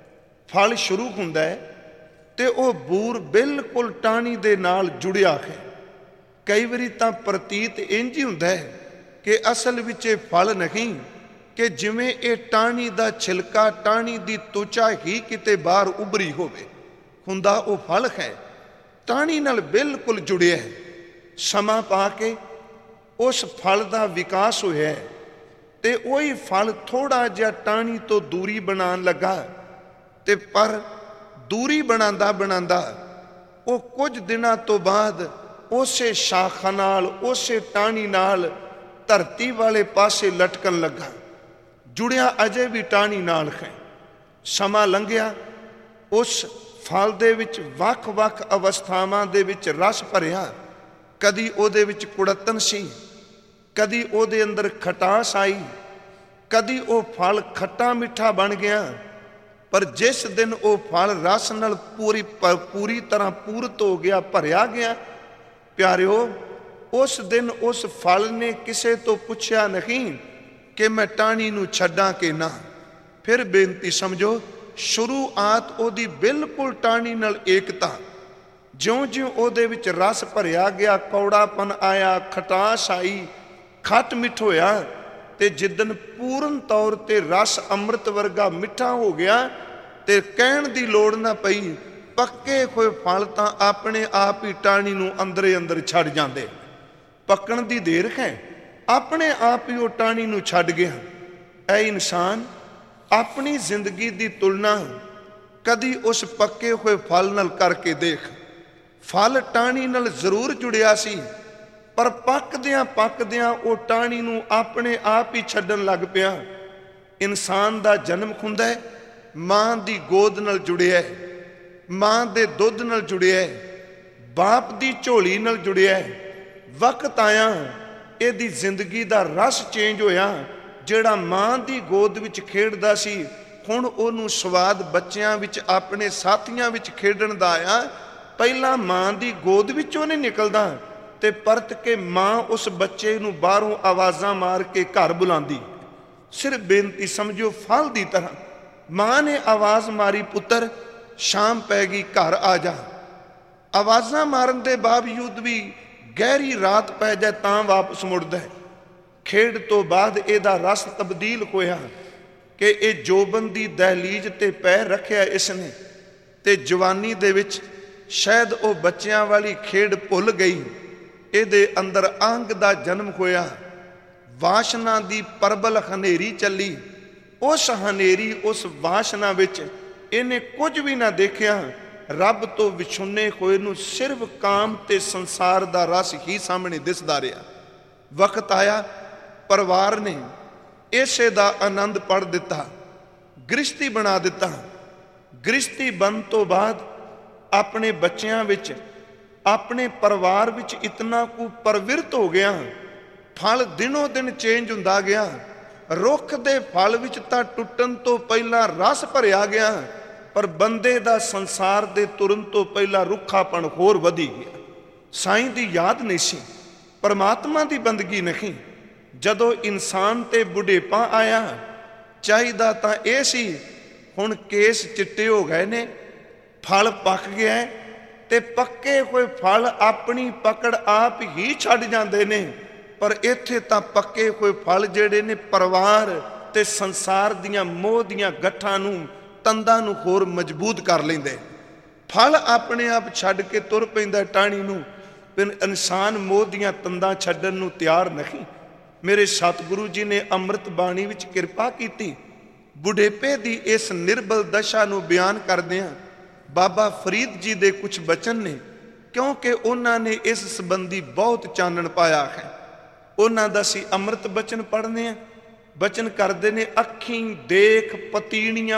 ਫਲ ਸ਼ੁਰੂ ਹੁੰਦਾ ਹੈ, ਤੇ ਉਹ ਬੂਰ ਬਿਲਕੁਲ ਟਾਹਣੀ ਦੇ ਨਾਲ ਜੁੜਿਆ ਹੈ। ਕਈ ਵਾਰੀ ਤਾਂ ਪ੍ਰਤੀਤ ਇੰਝ ਹੀ ਹੁੰਦਾ ਹੈ ਕਿ ਅਸਲ ਵਿੱਚ ਇਹ ਫਲ ਨਹੀਂ, ਕਿ ਜਿਵੇਂ ਇਹ ਟਾਹਣੀ ਦਾ ਛਿਲਕਾ, ਟਾਹਣੀ ਦੀ ਤੁਚਾ ਹੀ ਕਿਤੇ ਬਾਹਰ ਉਭਰੀ ਹੋਵੇ, ਹੁੰਦਾ ਉਹ ਫਲ ਹੈ। ਟਾਹਣੀ ਨਾਲ ਬਿਲਕੁਲ ਜੁੜਿਆ ਹੈ। ਸਮਾਂ ਪਾ ਕੇ ਉਸ ਫਲ ਦਾ ਵਿਕਾਸ ਹੋਇਆ ਤੇ ਉਹੀ ਫਲ ਥੋੜਾ ਜਿਹਾ ਟਾਹਣੀ ਤੋਂ ਦੂਰੀ ਬਣਾਉਣ ਲੱਗਾ, ਤੇ ਪਰ ਦੂਰੀ ਬਣਾਉਂਦਾ ਬਣਾਉਂਦਾ ਉਹ ਕੁਝ ਦਿਨਾਂ ਤੋਂ ਬਾਅਦ ਉਸੇ ਸ਼ਾਖਾ ਨਾਲ, ਉਸੇ ਟਾਹਣੀ ਨਾਲ ਧਰਤੀ ਵਾਲੇ ਪਾਸੇ ਲਟਕਣ ਲੱਗਾ, ਜੁੜਿਆ ਅਜੇ ਵੀ ਟਾਹਣੀ ਨਾਲ ਹੈ। ਸਮਾਂ ਲੰਘਿਆ, ਉਸ ਫਲ ਦੇ ਵਿੱਚ ਵੱਖ-ਵੱਖ ਅਵਸਥਾਵਾਂ ਦੇ ਵਿੱਚ ਰਸ ਭਰਿਆ। ਕਦੀ ਉਹਦੇ ਵਿੱਚ ਕੁੜੱਤਣ ਸੀ, ਕਦੀ ਉਹਦੇ ਅੰਦਰ ਖਟਾਸ ਆਈ, ਕਦੀ ਉਹ ਫਲ ਖੱਟਾ ਮਿੱਠਾ ਬਣ ਗਿਆ। ਪਰ ਜਿਸ ਦਿਨ ਉਹ ਫਲ ਰਸ ਨਾਲ ਪੂਰੀ ਤਰ੍ਹਾਂ ਪੂਰਤ ਹੋ ਗਿਆ, ਭਰਿਆ ਗਿਆ, ਪਿਆਰਿਓ, ਉਸ ਦਿਨ ਉਸ ਫਲ ਨੇ ਕਿਸੇ ਤੋਂ ਪੁੱਛਿਆ ਨਹੀਂ ਕਿ ਮੈਂ ਟਾਹਣੀ ਨੂੰ ਛੱਡਾਂ ਕਿ ਨਾ। ਫਿਰ ਬੇਨਤੀ ਸਮਝੋ, ਸ਼ੁਰੂਆਤ ਉਹਦੀ ਬਿਲਕੁਲ ਟਾਹਣੀ ਨਾਲ ਏਕਤਾ। ਜਿਉਂ-ਜਿਉਂ ਉਹਦੇ ਵਿੱਚ ਰਸ ਭਰਿਆ ਗਿਆ, ਕੌੜਾਪਨ ਆਇਆ, ਖਟਾਸ ਆਈ, ਖੱਟ ਮਿੱਠ ਹੋਇਆ, ਤੇ ਜਿੱਦਣ ਪੂਰਨ ਤੌਰ ਤੇ ਰਸ ਅੰਮ੍ਰਿਤ ਵਰਗਾ ਮਿੱਠਾ ਹੋ ਗਿਆ, ਤੇ ਕਹਿਣ ਦੀ ਲੋੜ ਨਾ ਪਈ, ਪੱਕੇ ਹੋਏ ਫਲ ਤਾਂ ਆਪਣੇ ਆਪ ਹੀ ਟਾਹਣੀ ਨੂੰ ਅੰਦਰੇ ਅੰਦਰ ਛੱਡ ਜਾਂਦੇ। ਪੱਕਣ ਦੀ ਦੇਰ ਹੈ, ਆਪਣੇ ਆਪ ਹੀ ਉਹ ਟਾਹਣੀ ਨੂੰ ਛੱਡ ਗਿਆ। ਐ ਇਨਸਾਨ, ਆਪਣੀ ਜ਼ਿੰਦਗੀ ਦੀ ਤੁਲਨਾ ਕਦੀ ਉਸ ਪੱਕੇ ਹੋਏ ਫਲ ਨਾਲ ਕਰਕੇ ਦੇਖ। ਫਲ ਟਾਹਣੀ ਨਾਲ ਜ਼ਰੂਰ ਜੁੜਿਆ ਸੀ, ਪਰ ਪੱਕਦਿਆਂ ਉਹ ਟਾਹਣੀ ਨੂੰ ਆਪਣੇ ਆਪ ਹੀ ਛੱਡਣ ਲੱਗ ਪਿਆ। ਇਨਸਾਨ ਦਾ ਜਨਮ ਹੁੰਦਾ ਹੈ, ਮਾਂ ਦੀ ਗੋਦ ਨਾਲ ਜੁੜਿਆ ਹੈ, ਮਾਂ ਦੇ ਦੁੱਧ ਨਾਲ ਜੁੜਿਆ ਹੈ, ਬਾਪ ਦੀ ਝੋਲੀ ਨਾਲ ਜੁੜਿਆ ਹੈ। ਵਕਤ ਆਇਆ, ਇਹਦੀ ਜ਼ਿੰਦਗੀ ਦਾ ਰਸ ਚੇਂਜ ਹੋਇਆ। ਜਿਹੜਾ ਮਾਂ ਦੀ ਗੋਦ ਵਿੱਚ ਖੇਡਦਾ ਸੀ, ਹੁਣ ਉਹਨੂੰ ਸਵਾਦ ਬੱਚਿਆਂ ਵਿੱਚ, ਆਪਣੇ ਸਾਥੀਆਂ ਵਿੱਚ ਖੇਡਣ ਦਾ ਆਇਆ। ਪਹਿਲਾਂ ਮਾਂ ਦੀ ਗੋਦ ਵਿੱਚੋਂ ਨਹੀਂ ਨਿਕਲਦਾ, ਤੇ ਪਰਤ ਕੇ ਮਾਂ ਉਸ ਬੱਚੇ ਨੂੰ ਬਾਹਰੋਂ ਆਵਾਜ਼ਾਂ ਮਾਰ ਕੇ ਘਰ ਬੁਲਾਉਂਦੀ। ਸਿਰਫ ਬੇਨਤੀ ਸਮਝੋ, ਫਲ ਦੀ ਤਰ੍ਹਾਂ ਮਾਂ ਨੇ ਆਵਾਜ਼ ਮਾਰੀ, ਪੁੱਤਰ ਸ਼ਾਮ ਪੈ ਗਈ, ਘਰ ਆ ਜਾ। ਆਵਾਜ਼ਾਂ ਮਾਰਨ ਦੇ ਬਾਵਜੂਦ ਵੀ ਗਹਿਰੀ ਰਾਤ ਪੈ ਜਾਏ ਤਾਂ ਵਾਪਸ ਮੁੜਦਾ ਹੈ। ਖੇਡ ਤੋਂ ਬਾਅਦ ਇਹਦਾ ਰਸ ਤਬਦੀਲ ਹੋਇਆ ਕਿ ਇਹ ਜੋਬਨ ਦੀ ਦਹਲੀਜ਼ ਤੇ ਪੈਰ ਰੱਖਿਆ ਇਸਨੇ, ਤੇ ਜਵਾਨੀ ਦੇ ਵਿੱਚ ਸ਼ਾਇਦ ਉਹ ਬੱਚਿਆਂ ਵਾਲੀ ਖੇਡ ਭੁੱਲ ਗਈ। ਇਹਦੇ ਅੰਦਰ ਅੰਗ ਦਾ ਜਨਮ ਹੋਇਆ, ਵਾਸ਼ਨਾ ਦੀ ਪ੍ਰਬਲ ਹਨੇਰੀ ਚੱਲੀ। ਉਸ ਹਨੇਰੀ, ਉਸ ਵਾਸ਼ਨਾ ਵਿੱਚ ਇਹਨੇ ਕੁਝ ਵੀ ਨਾ ਦੇਖਿਆ। ਰੱਬ ਤੋਂ ਵਿਛੁੰਨੇ ਹੋਏ ਨੂੰ ਸਿਰਫ ਕਾਮ ਤੇ ਸੰਸਾਰ ਦਾ ਰਸ ਹੀ ਸਾਹਮਣੇ ਦਿਸਦਾ ਰਿਹਾ। ਵਕਤ ਆਇਆ, ਪਰਿਵਾਰ ਨੇ ਇਸੇ ਦਾ ਆਨੰਦ ਪੜ ਦਿੱਤਾ, ਗ੍ਰਿਸ਼ਤੀ ਬਣਾ ਦਿੱਤਾ। ਗ੍ਰਿਸ਼ਤੀ ਬਣ ਤੋਂ ਬਾਅਦ ਆਪਣੇ ਬੱਚਿਆਂ ਵਿੱਚ, ਆਪਣੇ ਪਰਿਵਾਰ ਵਿੱਚ ਇਤਨਾ ਕੁ ਪਰਵਿਰਤ ਹੋ ਗਿਆ, ਫਲ ਦਿਨੋਂ ਦਿਨ ਚੇਂਜ ਹੁੰਦਾ ਗਿਆ। ਰੁੱਖ ਦੇ ਫਲ ਵਿੱਚ ਤਾਂ ਟੁੱਟਣ ਤੋਂ ਪਹਿਲਾਂ ਰਸ ਭਰਿਆ ਗਿਆ, ਪਰ ਬੰਦੇ ਦਾ ਸੰਸਾਰ ਦੇ ਤੁਰਨ ਤੋਂ ਪਹਿਲਾਂ ਰੁੱਖਾਪਣ ਹੋਰ ਵਧੀ ਗਿਆ। ਸਾਈਂ ਦੀ ਯਾਦ ਨਹੀਂ ਸੀ, ਪਰਮਾਤਮਾ ਦੀ ਬੰਦਗੀ ਨਹੀਂ। ਜਦੋਂ ਇਨਸਾਨ ਤੇ ਬੁਢੇਪਾ ਆਇਆ, ਚਾਹੀਦਾ ਤਾਂ ਇਹ ਸੀ, ਹੁਣ ਕੇਸ ਚਿੱਟੇ ਹੋ ਗਏ ਨੇ, ਫਲ ਪੱਕ ਗਿਆ, ਤੇ ਪੱਕੇ ਹੋਏ ਫਲ ਆਪਣੀ ਪਕੜ ਆਪ ਹੀ ਛੱਡ ਜਾਂਦੇ ਨੇ। ਪਰ ਇੱਥੇ ਤਾਂ ਪੱਕੇ ਹੋਏ ਫਲ ਜਿਹੜੇ ਨੇ, ਪਰਿਵਾਰ ਤੇ ਸੰਸਾਰ ਦੀਆਂ ਮੋਹ ਦੀਆਂ ਗੱਠਾਂ ਨੂੰ, ਤੰਦਾਂ ਨੂੰ ਹੋਰ ਮਜ਼ਬੂਤ ਕਰ ਲੈਂਦੇ। ਫਲ ਆਪਣੇ ਆਪ ਛੱਡ ਕੇ ਤੁਰ ਪੈਂਦਾ ਟਾਹਣੀ ਨੂੰ, ਪਰ ਇਨਸਾਨ ਮੋਹ ਦੀਆਂ ਤੰਦਾਂ ਛੱਡਣ ਨੂੰ ਤਿਆਰ ਨਹੀਂ। ਮੇਰੇ ਸਤਿਗੁਰੂ ਜੀ ਨੇ ਅੰਮ੍ਰਿਤ ਬਾਣੀ ਵਿੱਚ ਕਿਰਪਾ ਕੀਤੀ। ਬੁਢੇਪੇ ਦੀ ਇਸ ਨਿਰਬਲ ਦਸ਼ਾ ਨੂੰ ਬਿਆਨ ਕਰਦਿਆਂ ਬਾਬਾ ਫਰੀਦ ਜੀ ਦੇ ਕੁਝ ਬਚਨ ਨੇ क्योंकि उन्होंने इस संबंधी बहुत चानन पाया है। उन्हों का असीं अमृत बचन पढ़ने, बचन करते ने, अखीं देख पतीणियां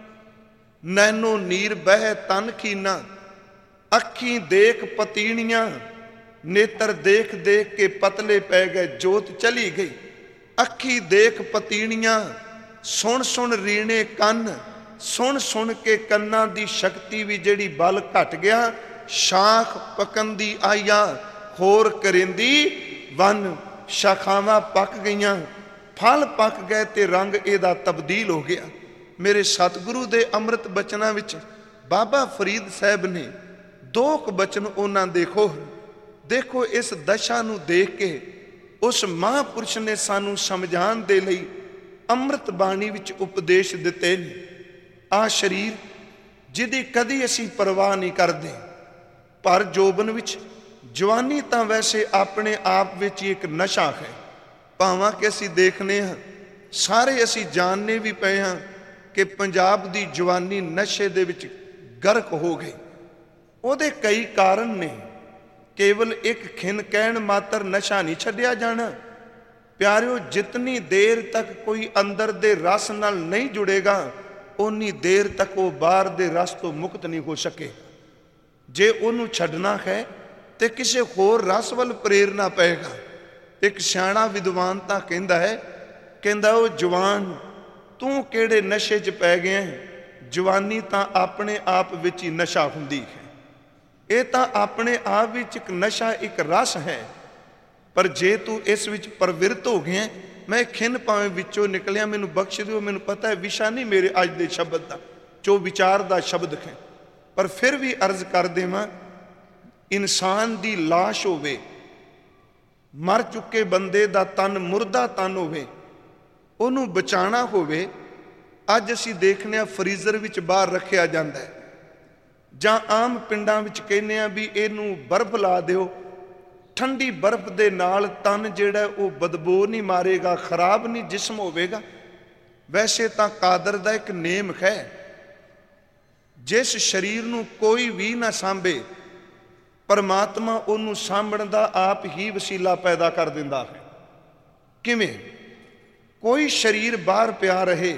नैनो नीर बह तन खीना। अखीं देख पतीणियां, नेत्र देख देख के पतले पै गए, जोत चली गई। अखी देख पतीणियां, सुन सुन रीणे कन, सुन सुन के कन्ना दी शक्ति भी जिहड़ी बल घट गया। शाख पकंदी आईया, होर करेंदी वन, शाखावां पक गईयां, फल पक गए ते रंग इहदा तब्दील हो गया। मेरे सतगुरु दे अमृत बचनां विच बाबा फरीद साहब ने दो बचन उन्हां देखो। देखो इस दशा नूं देख के उस महापुरुष ने सानू समझाण दे लई अमृत बाणी विच उपदेश दिते ने। आ शरीर जिहदी कदी असीं परवाह नहीं करदे, पर जोबन विच जवानी तां वैसे अपने आप विच ही एक नशा है। भावां कि असीं देखने हां, सारे असीं जानने भी पए हां कि पंजाब दी जवानी नशे दे विच गर्क हो गई। ਉਹਦੇ कई कारण ने, केवल एक खिन कहण मात्र नशा नहीं छड्डिया जाना। प्यारिओ, जितनी देर तक कोई अंदर दे रस नाल नहीं जुड़ेगा, उन्नी देर तक वो बाहर दे रस तो मुक्त नहीं हो सके। जे उन्होंने छड्डना है तो किसी होर रस वल प्रेरना पेगा। एक सियाणा विद्वान तां कहंदा है, कहंदा ओ जवान तू किहड़े नशे च पै गया है? जवानी तां अपने आप विच ही नशा हुंदी है। ये तो अपने आप विच एक नशा, एक रस है। पर जे तू इस विच प्रवृत्त हो गया, मैं खिन भावें विचों निकलिया, मैनू बख्श दिओ, मैनू पता है विशा नहीं मेरे अज दे शब्द का, जो विचार का शब्द है, पर फिर भी अर्ज कर देवां, इंसान दी लाश होवे, मर चुके बंदे दा तन मुर्दा तन होवे, उहनूं बचाना होवे, अज असीं देखने फ्रीजर विच बाहर रखिया जांदा है, जां आम पिंडां विच कहने आ भी इहनूं बर्फ ला दिओ, ठंडी बर्फ दे नाल तन जिहड़ा वो बदबू नहीं मारेगा, खराब नहीं जिस्म होवेगा। वैसे तां कादर दा एक नेम है, जिस शरीर नूं कोई भी ना सांभे, परमात्मा उहनूं सांभण दा आप ही वसीला पैदा कर दिंदा है। किवें? कोई शरीर बाहर पिया रहे,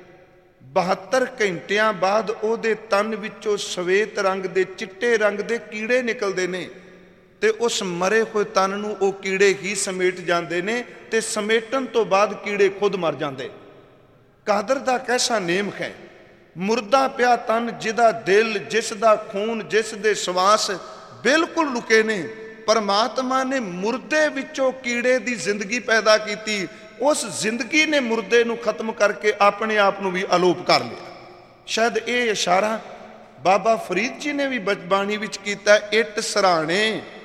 72 घंटियां बाद उहदे तन विचों सवेत रंग दे, चिट्टे रंग दे कीड़े निकलदे ने, ते उस मरे हुए तन नूं वो कीड़े ही समेट जांदे ने, ते समेटन तो बाद कीड़े खुद मर जांदे। कादर दा कैसा नेम है, मुर्दा पिया तन जिहदा दिल, जिसदा खून, जिस दे श्वास बिल्कुल लुके ने, परमात्मा ने मुर्दे विचों कीड़े दी जिंदगी पैदा की। उस जिंदगी ने मुर्दे नूं खत्म करके अपने आप नूं भी अलोप कर लिया। शायद ये इशारा बाबा फरीद जी ने भी बाणी विच कीता, इट सराणे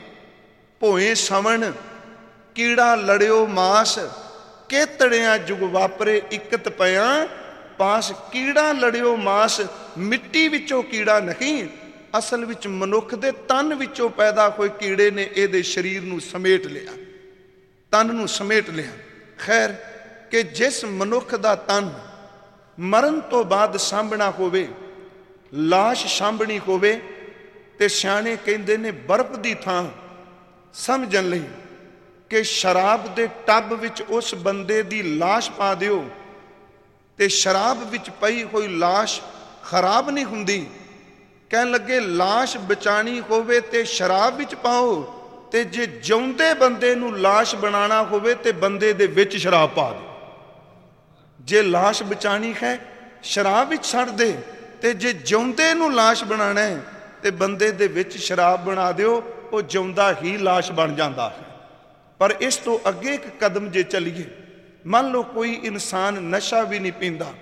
भोए सवण, कीड़ा लड़ियो मास, केतड़ियां जुग वापरे इकत पया पास। कीड़ा लड़ियो मास, मिट्टी विचों कीड़ा नहीं, असल विच मनुख दे तन विचों पैदा होए कीड़े ने इहदे शरीर नूं समेट लिया, तन नूं समेट लिया। खैर कि जिस मनुख दा तन मरण तो बाद सांभना होवे, लाश सांभनी होवे, ते सियाणे कहंदे ने बर्फ दी थां समझण लई कि शराब दे टब विच उस बंदे दी लाश पा दिओ, ते शराब विच पई होई लाश खराब नहीं हुंदी। कहण लगे लाश बचानी होवे ते शराब विच पाओ, ते जे जिउंदे बंदे नूं लाश बनाना होवे ते बंदे दे विच शराब पा दे। जे लाश बचानी है शराब विच छड़ दे, ते जे जिउंदे नूं लाश बनाना है ते बंदे दे विच शराब बना दिओ, वो जिउंदा ही लाश बन जांदा है। पर इस तो अगे एक कदम जे चलीए, मान लो कोई इंसान नशा भी नहीं पींदा,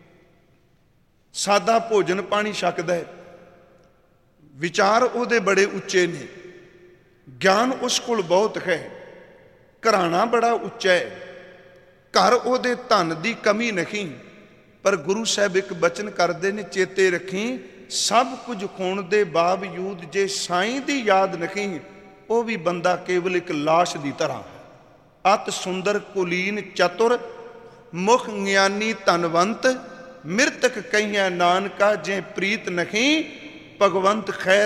सादा भोजन पानी छकदा है, विचार उहदे बड़े उच्चे ने, ज्ञान उस कोल बहुत है, घराना बड़ा उच्चा है, घर उहदे धन की कमी नहीं, पर गुरु साहब एक बचन करते ने, चेते रखी सब कुछ होने के बावजूद जे साईं की याद नहीं, वो भी बंदा केवल एक लाश की तरह है। अत सुंदर कुलीन चतुर मुख ज्ञानी धनवंत, मृतक कहिया नानका जे प्रीत नहीं भगवंत। खैर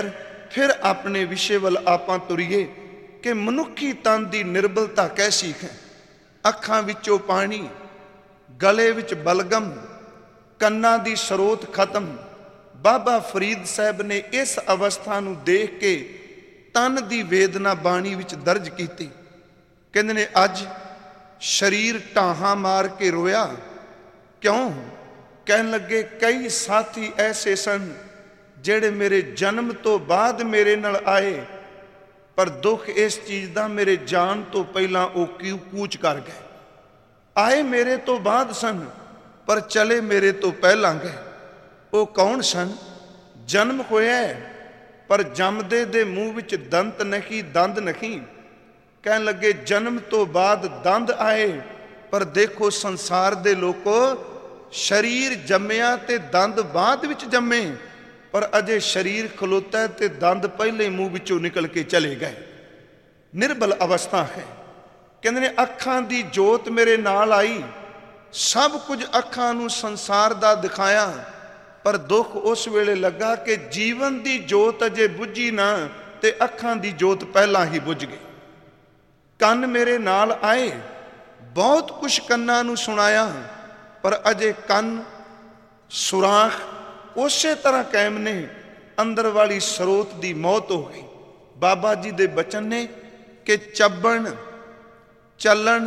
ਫਿਰ ਆਪਣੇ ਵਿਸ਼ੇ ਵੱਲ ਆਪਾਂ ਤੁਰੀਏ ਕਿ ਮਨੁੱਖੀ ਤਨ ਦੀ ਨਿਰਬਲਤਾ ਕੈਸੀ ਹੈ। ਅੱਖਾਂ ਵਿੱਚੋਂ ਪਾਣੀ, ਗਲੇ ਵਿੱਚ ਬਲਗਮ, ਕੰਨਾਂ ਦੀ ਸਰੋਤ ਖਤਮ। ਬਾਬਾ ਫਰੀਦ ਸਾਹਿਬ ਨੇ ਇਸ ਅਵਸਥਾ ਨੂੰ ਦੇਖ ਕੇ ਤਨ ਦੀ ਵੇਦਨਾ ਬਾਣੀ ਵਿੱਚ ਦਰਜ ਕੀਤੀ। ਕਹਿੰਦੇ ਨੇ ਅੱਜ ਸਰੀਰ ਢਾਹਾਂ ਮਾਰ ਕੇ ਰੋਇਆ। ਕਿਉਂ? ਕਹਿਣ ਲੱਗੇ ਕਈ ਸਾਥੀ ਐਸੇ ਸਨ ਜਿਹੜੇ ਮੇਰੇ ਜਨਮ ਤੋਂ ਬਾਅਦ ਮੇਰੇ ਨਾਲ ਆਏ, ਪਰ ਦੁੱਖ ਇਸ ਚੀਜ਼ ਦਾ ਮੇਰੇ ਜਾਣ ਤੋਂ ਪਹਿਲਾਂ ਉਹ ਕੂਚ ਕਰ ਗਏ। ਆਏ ਮੇਰੇ ਤੋਂ ਬਾਅਦ ਸਨ ਪਰ ਚਲੇ ਮੇਰੇ ਤੋਂ ਪਹਿਲਾਂ ਗਏ। ਉਹ ਕੌਣ ਸਨ? ਜਨਮ ਹੋਇਆ ਪਰ ਜੰਮਦੇ ਦੇ ਮੂੰਹ ਵਿੱਚ ਦੰਤ ਨਹੀਂ, ਦੰਦ ਨਹੀਂ। ਕਹਿਣ ਲੱਗੇ ਜਨਮ ਤੋਂ ਬਾਅਦ ਦੰਦ ਆਏ, ਪਰ ਦੇਖੋ ਸੰਸਾਰ ਦੇ ਲੋਕੋ, ਸਰੀਰ ਜੰਮਿਆ ਤੇ ਦੰਦ ਬਾਅਦ ਵਿੱਚ ਜੰਮੇ, ਪਰ ਅਜੇ ਸਰੀਰ ਖਲੋਤਾ ਤੇ ਦੰਦ ਪਹਿਲੇ ਮੂੰਹ ਵਿੱਚੋਂ ਨਿਕਲ ਕੇ ਚਲੇ ਗਏ। ਨਿਰਬਲ ਅਵਸਥਾ ਹੈ। ਕਹਿੰਦੇ ਨੇ ਅੱਖਾਂ ਦੀ ਜੋਤ ਮੇਰੇ ਨਾਲ ਆਈ, ਸਭ ਕੁਝ ਅੱਖਾਂ ਨੂੰ ਸੰਸਾਰ ਦਾ ਦਿਖਾਇਆ, ਪਰ ਦੁੱਖ ਉਸ ਵੇਲੇ ਲੱਗਾ ਕਿ ਜੀਵਨ ਦੀ ਜੋਤ ਅਜੇ ਬੁੱਝੀ ਨਾ ਤੇ ਅੱਖਾਂ ਦੀ ਜੋਤ ਪਹਿਲਾਂ ਹੀ ਬੁੱਝ ਗਈ। ਕੰਨ ਮੇਰੇ ਨਾਲ ਆਏ, ਬਹੁਤ ਕੁਝ ਕੰਨਾਂ ਨੂੰ ਸੁਣਾਇਆ, ਪਰ ਅਜੇ ਕੰਨ ਸੁਰਾਖ ਉਸੇ ਤਰ੍ਹਾਂ ਕਾਇਮ ਨੇ। ਅੰਦਰ ਵਾਲੀ ਸਰੋਤ ਦੀ ਮੌਤ ਹੋ ਗਈ। ਬਾਬਾ ਜੀ ਦੇ ਬਚਨ ਨੇ ਕਿ ਚੱਬਣ ਚੱਲਣ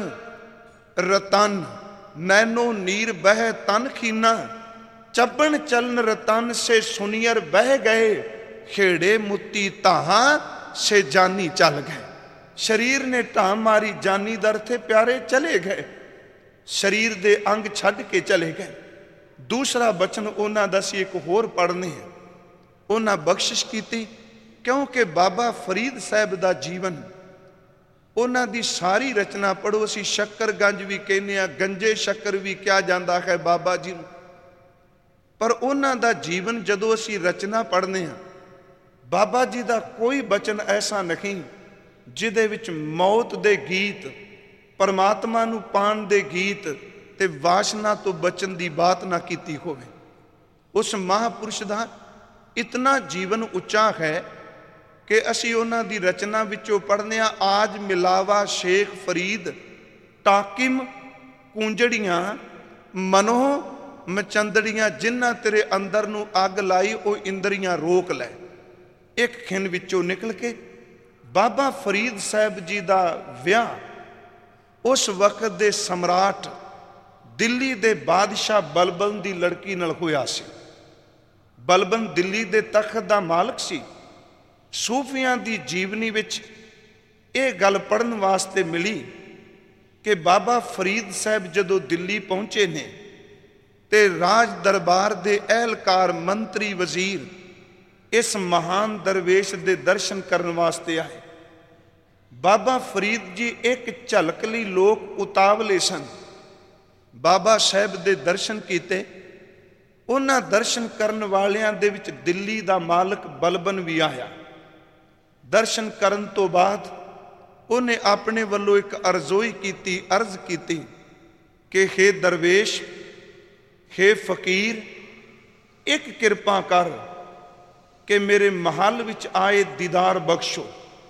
ਰਤਨ, ਨੈਨੋ ਨੀਰ ਬਹਿ ਤਨ ਖੀਨਾ। ਚੱਬਣ ਚਲਨ ਰਤਨ ਸੇ ਸੁਨੀਅਰ ਬਹਿ ਗਏ, ਖੇੜੇ ਮੁੱਤੀ ਧਾਹਾਂ ਸੇ ਜਾਨੀ ਚੱਲ ਗਏ। ਸਰੀਰ ਨੇ ਢਾਹ ਮਾਰੀ, ਜਾਨੀ ਦਰ ਥੇ ਪਿਆਰੇ ਚਲੇ ਗਏ, ਸਰੀਰ ਦੇ ਅੰਗ ਛੱਡ ਕੇ ਚਲੇ ਗਏ। ਦੂਸਰਾ ਬਚਨ ਉਹਨਾਂ ਦਾ ਸੀ, ਇੱਕ ਹੋਰ ਪੜ੍ਹਨੇ ਹੈ। ਉਹਨਾਂ ਬਖਸ਼ਿਸ਼ ਕੀਤੀ, ਕਿਉਂਕਿ ਬਾਬਾ ਫਰੀਦ ਸਾਹਿਬ ਦਾ ਜੀਵਨ, ਉਹਨਾਂ ਦੀ ਸਾਰੀ ਰਚਨਾ ਪੜ੍ਹੋ। ਅਸੀਂ ਸ਼ੱਕਰਗੰਜ ਵੀ ਕਹਿੰਦੇ ਹਾਂ, ਗੰਜੇ ਸ਼ੱਕਰ ਵੀ ਕਿਹਾ ਜਾਂਦਾ ਹੈ ਬਾਬਾ ਜੀ ਨੂੰ, ਪਰ ਉਹਨਾਂ ਦਾ ਜੀਵਨ ਜਦੋਂ ਅਸੀਂ ਰਚਨਾ ਪੜ੍ਹਨੇ ਹਾਂ, ਬਾਬਾ ਜੀ ਦਾ ਕੋਈ ਬਚਨ ਐਸਾ ਨਹੀਂ ਜਿਹਦੇ ਵਿੱਚ ਮੌਤ ਦੇ ਗੀਤ, ਪਰਮਾਤਮਾ ਨੂੰ ਪਾਣ ਦੇ ਗੀਤ ਤੇ ਵਾਸ਼ਨਾ ਤੋਂ ਬਚਨ ਦੀ ਬਾਤ ਨਾ ਕੀਤੀ ਹੋਵੇ। ਉਸ ਮਹਾਂਪੁਰਸ਼ ਦਾ ਇਤਨਾ ਜੀਵਨ ਉੱਚਾ ਹੈ ਕਿ ਅਸੀਂ ਉਹਨਾਂ ਦੀ ਰਚਨਾ ਵਿੱਚੋਂ ਪੜ੍ਹਨੇ ਆ। ਆਜ ਮਿਲਾਵਾ ਸ਼ੇਖ ਫਰੀਦ ਟਾਕਿਮ ਕੂੰਜੜੀਆਂ ਮਨੋ ਮਚੰਦੜੀਆਂ, ਜਿਨ੍ਹਾਂ ਤੇਰੇ ਅੰਦਰ ਨੂੰ ਅੱਗ ਲਾਈ ਉਹ ਇੰਦਰੀਆਂ ਰੋਕ ਲੈ। ਇੱਕ ਖਿੰਨ ਵਿੱਚੋਂ ਨਿਕਲ ਕੇ ਬਾਬਾ ਫਰੀਦ ਸਾਹਿਬ ਜੀ ਦਾ ਵਿਆਹ ਉਸ ਵਕਤ ਦੇ ਸਮਰਾਟ ਦਿੱਲੀ ਦੇ ਬਾਦਸ਼ਾਹ ਬਲਬਨ ਦੀ ਲੜਕੀ ਨਾਲ ਹੋਇਆ ਸੀ। ਬਲਬਨ ਦਿੱਲੀ ਦੇ ਤਖਤ ਦਾ ਮਾਲਕ ਸੀ। ਸੂਫੀਆਂ ਦੀ ਜੀਵਨੀ ਵਿੱਚ ਇਹ ਗੱਲ ਪੜ੍ਹਨ ਵਾਸਤੇ ਮਿਲੀ ਕਿ ਬਾਬਾ ਫਰੀਦ ਸਾਹਿਬ ਜਦੋਂ ਦਿੱਲੀ ਪਹੁੰਚੇ ਨੇ ਤੇ ਰਾਜ ਦਰਬਾਰ ਦੇ ਅਹਿਲਕਾਰ, ਮੰਤਰੀ, ਵਜ਼ੀਰ ਇਸ ਮਹਾਨ ਦਰਵੇਸ਼ ਦੇ ਦਰਸ਼ਨ ਕਰਨ ਵਾਸਤੇ ਆਏ। ਬਾਬਾ ਫਰੀਦ ਜੀ ਇੱਕ ਝਲਕ ਲਈ ਲੋਕ ਉਤਾਵਲੇ ਸਨ। ਬਾਬਾ ਸਾਹਿਬ ਦੇ ਦਰਸ਼ਨ ਕੀਤੇ। ਉਹਨਾਂ ਦਰਸ਼ਨ ਕਰਨ ਵਾਲਿਆਂ ਦੇ ਵਿੱਚ ਦਿੱਲੀ ਦਾ ਮਾਲਕ ਬਲਬਨ ਵੀ ਆਇਆ। ਦਰਸ਼ਨ ਕਰਨ ਤੋਂ ਬਾਅਦ ਉਹਨੇ ਆਪਣੇ ਵੱਲੋਂ ਇੱਕ ਅਰਜ਼ੋਈ ਕੀਤੀ, ਅਰਜ਼ ਕੀਤੀ ਕਿ ਹੇ ਦਰਵੇਸ਼, ਹੇ ਫਕੀਰ, ਇੱਕ ਕਿਰਪਾ ਕਰ ਕਿ ਮੇਰੇ ਮਹੱਲ ਵਿੱਚ ਆਏ ਦੀਦਾਰ ਬਖਸ਼ੋ।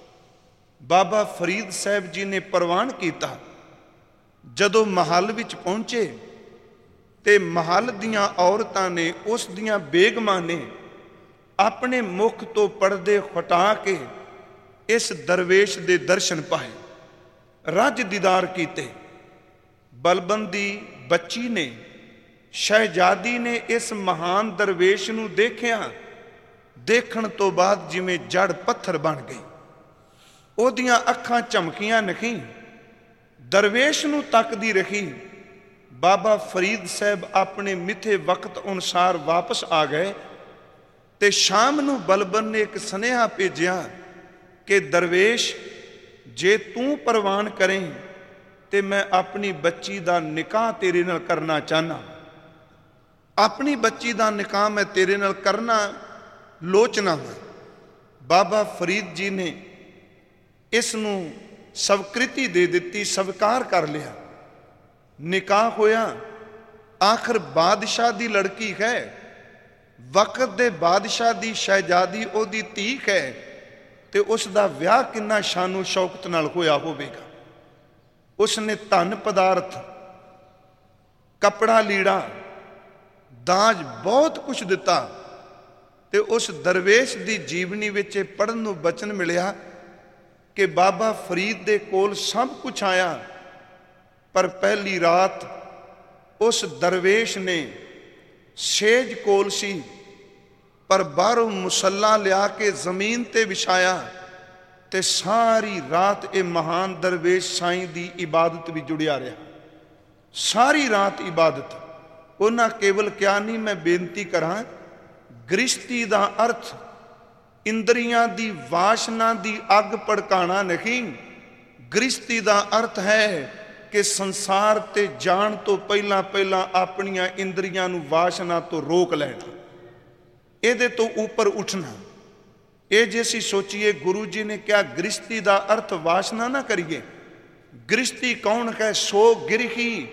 ਬਾਬਾ ਫਰੀਦ ਸਾਹਿਬ ਜੀ ਨੇ ਪ੍ਰਵਾਨ ਕੀਤਾ। ਜਦੋਂ ਮਹੱਲ ਵਿੱਚ ਪਹੁੰਚੇ ਤੇ ਮਹੱਲ ਦੀਆਂ ਔਰਤਾਂ ਨੇ, ਉਸ ਦੀਆਂ ਬੇਗਮਾਂ ਨੇ ਆਪਣੇ ਮੁਖ ਤੋਂ ਪਰਦੇ ਹਟਾ ਕੇ ਇਸ ਦਰਵੇਸ਼ ਦੇ ਦਰਸ਼ਨ ਪਾਏ, ਰੱਜ ਦੀਦਾਰ ਕੀਤੇ। ਬਲਬਨ ਦੀ ਬੱਚੀ ਨੇ, ਸ਼ਹਿਜ਼ਾਦੀ ਨੇ ਇਸ ਮਹਾਨ ਦਰਵੇਸ਼ ਨੂੰ ਦੇਖਿਆ। ਦੇਖਣ ਤੋਂ ਬਾਅਦ ਜਿਵੇਂ ਜੜ ਪੱਥਰ ਬਣ ਗਈ। ਉਹਦੀਆਂ ਅੱਖਾਂ ਝਮਕੀਆਂ ਨਹੀਂ, ਦਰਵੇਸ਼ ਨੂੰ ਤੱਕਦੀ ਰਹੀ। ਬਾਬਾ ਫਰੀਦ ਸਾਹਿਬ ਆਪਣੇ ਮਿੱਥੇ ਵਕਤ ਅਨੁਸਾਰ ਵਾਪਸ ਆ ਗਏ ਤੇ ਸ਼ਾਮ ਨੂੰ ਬਲਬਨ ਨੇ ਇੱਕ ਸੁਨੇਹਾ ਭੇਜਿਆ ਕਿ ਦਰਵੇਸ਼, ਜੇ ਤੂੰ ਪ੍ਰਵਾਨ ਕਰੇ ਤੇ ਮੈਂ ਆਪਣੀ ਬੱਚੀ ਦਾ ਨਿਕਾਹ ਤੇਰੇ ਨਾਲ ਕਰਨਾ ਚਾਹਨਾ। ਆਪਣੀ ਬੱਚੀ ਦਾ ਨਿਕਾਹ ਮੈਂ ਤੇਰੇ ਨਾਲ ਕਰਨਾ ਲੋਚਨਾ ਹਾਂ। ਬਾਬਾ ਫਰੀਦ ਜੀ ਨੇ ਇਸ ਨੂੰ ਸਵੀਕ੍ਰਿਤੀ ਦੇ ਦਿੱਤੀ, ਸਵੀਕਾਰ ਕਰ ਲਿਆ। ਨਿਕਾਹ ਹੋਇਆ। ਆਖਰ ਬਾਦਸ਼ਾਹ ਦੀ ਲੜਕੀ ਹੈ। ਵਕਤ ਦੇ ਬਾਦਸ਼ਾਹ ਦੀ ਸ਼ਹਿਜ਼ਾਦੀ ਉਹਦੀ ਧੀ ਹੈ ਤੇ ਉਸ ਦਾ ਵਿਆਹ ਕਿੰਨਾ ਸ਼ਾਨੋ ਸ਼ੌਕਤ ਨਾਲ ਹੋਇਆ ਹੋਵੇਗਾ। ਉਸਨੇ ਧਨ ਪਦਾਰਥ, ਕੱਪੜਾ ਲੀੜਾ, ਦਾਜ ਬਹੁਤ ਕੁਝ ਦਿੱਤਾ। ਤੇ ਉਸ ਦਰਵੇਸ਼ ਦੀ ਜੀਵਨੀ ਵਿੱਚ ਇਹ ਪੜ੍ਹਨ ਨੂੰ ਬਚਨ ਮਿਲਿਆ ਕਿ ਬਾਬਾ ਫਰੀਦ ਦੇ ਕੋਲ ਸਭ ਕੁਝ ਆਇਆ, ਪਰ ਪਹਿਲੀ ਰਾਤ ਉਸ ਦਰਵੇਸ਼ ਨੇ ਸੇਜ ਕੋਲ ਸੀ, ਪਰ ਬਾਹਰੋਂ ਮੁਸੱਲਾ ਲਿਆ ਕੇ ਜ਼ਮੀਨ ਤੇ ਵਿਛਾਇਆ ਤੇ ਸਾਰੀ ਰਾਤ ਇਹ ਮਹਾਨ ਦਰਵੇਸ਼ ਸਾਈਂ ਦੀ ਇਬਾਦਤ ਵੀ ਜੁੜਿਆ ਰਿਹਾ। ਸਾਰੀ ਰਾਤ ਇਬਾਦਤ। ਉਹਨਾਂ ਕੇਵਲ ਕਿਹਾ ਨਹੀਂ, ਮੈਂ ਬੇਨਤੀ ਕਰਾਂ, ਗ੍ਰਿਸ਼ਤੀ ਦਾ ਅਰਥ ਇੰਦਰੀਆਂ ਦੀ ਵਾਸ਼ਨਾ ਦੀ ਅੱਗ ਭੜਕਾਣਾ ਨਹੀਂ। ਗ੍ਰਿਸ਼ਤੀ ਦਾ ਅਰਥ ਹੈ ਕਿ ਸੰਸਾਰ ਤੇ ਜਾਣ ਤੋਂ ਪਹਿਲਾਂ ਪਹਿਲਾਂ ਆਪਣੀਆਂ ਇੰਦਰੀਆਂ ਨੂੰ ਵਾਸ਼ਨਾ ਤੋਂ ਰੋਕ ਲੈਣਾ, ਇਹਦੇ ਤੋਂ ਉੱਪਰ ਉੱਠਣਾ। ਇਹ ਜੇ ਅਸੀਂ ਸੋਚੀਏ, ਗੁਰੂ ਜੀ ਨੇ ਕਿਹਾ ਗ੍ਰਿਸ਼ਤੀ ਦਾ ਅਰਥ ਵਾਸ਼ਨਾ ਨਾ ਕਰੀਏ। ਗ੍ਰਿਸ਼ਤੀ ਕੌਣ ਹੈ? ਸੋ ਗਿਰਹੀ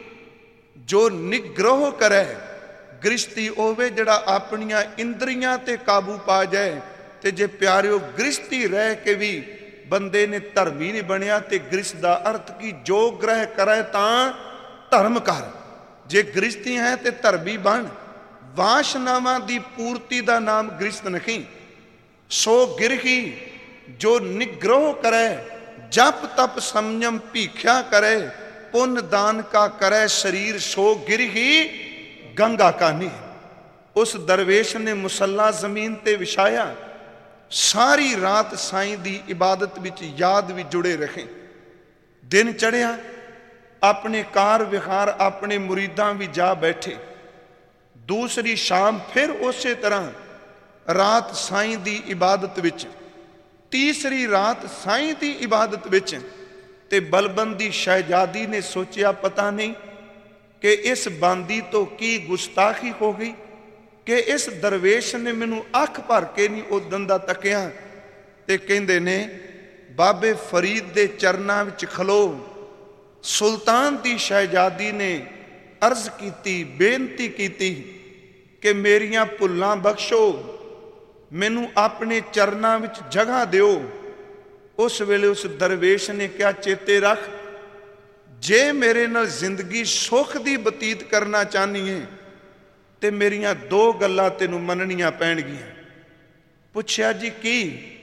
ਜੋ ਨਿਗ੍ਰਹ ਕਰੇ। ਗ੍ਰਿਸ਼ਤੀ ਹੋਵੇ ਜਿਹੜਾ ਆਪਣੀਆਂ ਇੰਦਰੀਆਂ ਤੇ ਕਾਬੂ ਪਾ ਜਾਏ। ਤੇ ਜੇ ਪਿਆਰਿਓ ਗ੍ਰਿਸ਼ਤੀ ਰਹਿ ਕੇ ਵੀ ਬੰਦੇ ਨੇ ਧਰਮੀ ਨਹੀਂ ਬਣਿਆ, ਤੇ ਗ੍ਰਿਸ਼ਤ ਦਾ ਅਰਥ ਕੀ? ਜੋ ਗ੍ਰਹਿ ਕਰੇ ਤਾਂ ਧਰਮ ਕਰ। ਜੇ ਗ੍ਰਿਸ਼ਤੀ ਹੈ ਤੇ ਧਰਮੀ ਬਣ। ਵਾਸ਼ਨਾਵਾਂ ਦੀ ਪੂਰਤੀ ਦਾ ਨਾਮ ਗ੍ਰਿਸ਼ਤ ਨਹੀਂ। ਸੋ ਗਿਰਹੀ ਜੋ ਨਿਗ੍ਰਹ ਕਰੇ, ਜਪ ਤਪ ਸੰਯਮ ਭੀਖਿਆ ਕਰੇ, ਪੁੰਨ ਦਾਨ ਕਾ ਕਰੇ ਸਰੀਰ, ਸੋ ਗਿਰਹੀ ਗੰਗਾ ਕਾ ਨੀ। ਉਸ ਦਰਵੇਸ਼ ਨੇ ਮੁਸੱਲਾ ਜ਼ਮੀਨ ਤੇ ਵਿਛਾਇਆ। ਸਾਰੀ ਰਾਤ ਸਾਈਂ ਦੀ ਇਬਾਦਤ ਵਿੱਚ ਯਾਦ ਵੀ ਜੁੜੇ ਰਹੇ। ਦਿਨ ਚੜ੍ਹਿਆ, ਆਪਣੇ ਕਾਰ ਵਿਹਾਰ ਆਪਣੇ ਮੁਰੀਦਾਂ ਵੀ ਜਾ ਬੈਠੇ। ਦੂਸਰੀ ਸ਼ਾਮ ਫਿਰ ਉਸੇ ਤਰ੍ਹਾਂ ਰਾਤ ਸਾਈਂ ਦੀ ਇਬਾਦਤ ਵਿੱਚ। ਤੀਸਰੀ ਰਾਤ ਸਾਈਂ ਦੀ ਇਬਾਦਤ ਵਿੱਚ। ਤੇ ਬਲਬੰਦੀ ਸ਼ਹਿਜ਼ਾਦੀ ਨੇ ਸੋਚਿਆ, ਪਤਾ ਨਹੀਂ ਕਿ ਇਸ ਬਾਂਦੀ ਤੋਂ ਕੀ ਗੁਸਤਾਖੀ ਹੋ ਗਈ ਕਿ ਇਸ ਦਰਵੇਸ਼ ਨੇ ਮੈਨੂੰ ਅੱਖ ਭਰ ਕੇ ਨਹੀਂ ਉਦਣ ਦਾ ਤੱਕਿਆ। ਤੇ ਕਹਿੰਦੇ ਨੇ ਬਾਬੇ ਫਰੀਦ ਦੇ ਚਰਨਾਂ ਵਿੱਚ ਖਲੋ ਸੁਲਤਾਨ ਦੀ ਸ਼ਹਿਜ਼ਾਦੀ ਨੇ ਅਰਜ਼ ਕੀਤੀ, ਬੇਨਤੀ ਕੀਤੀ ਕਿ ਮੇਰੀਆਂ ਭੁੱਲਾਂ ਬਖਸ਼ੋ, ਮੈਨੂੰ ਆਪਣੇ ਚਰਨਾਂ ਵਿੱਚ ਜਗ੍ਹਾ ਦਿਓ। ਉਸ ਵੇਲੇ ਉਸ ਦਰਵੇਸ਼ ਨੇ ਕਿਹਾ, ਚੇਤੇ ਰੱਖ, ਜੇ ਮੇਰੇ ਨਾਲ ਜ਼ਿੰਦਗੀ ਸੁੱਖ ਦੀ ਬਤੀਤ ਕਰਨਾ ਚਾਹਨੀ ਹੈ ਤੇ ਮੇਰੀਆਂ ਦੋ ਗੱਲਾਂ ਤੈਨੂੰ ਮੰਨਣੀਆਂ ਪੈਣਗੀਆਂ। ਪੁੱਛਿਆ, ਜੀ ਕੀ?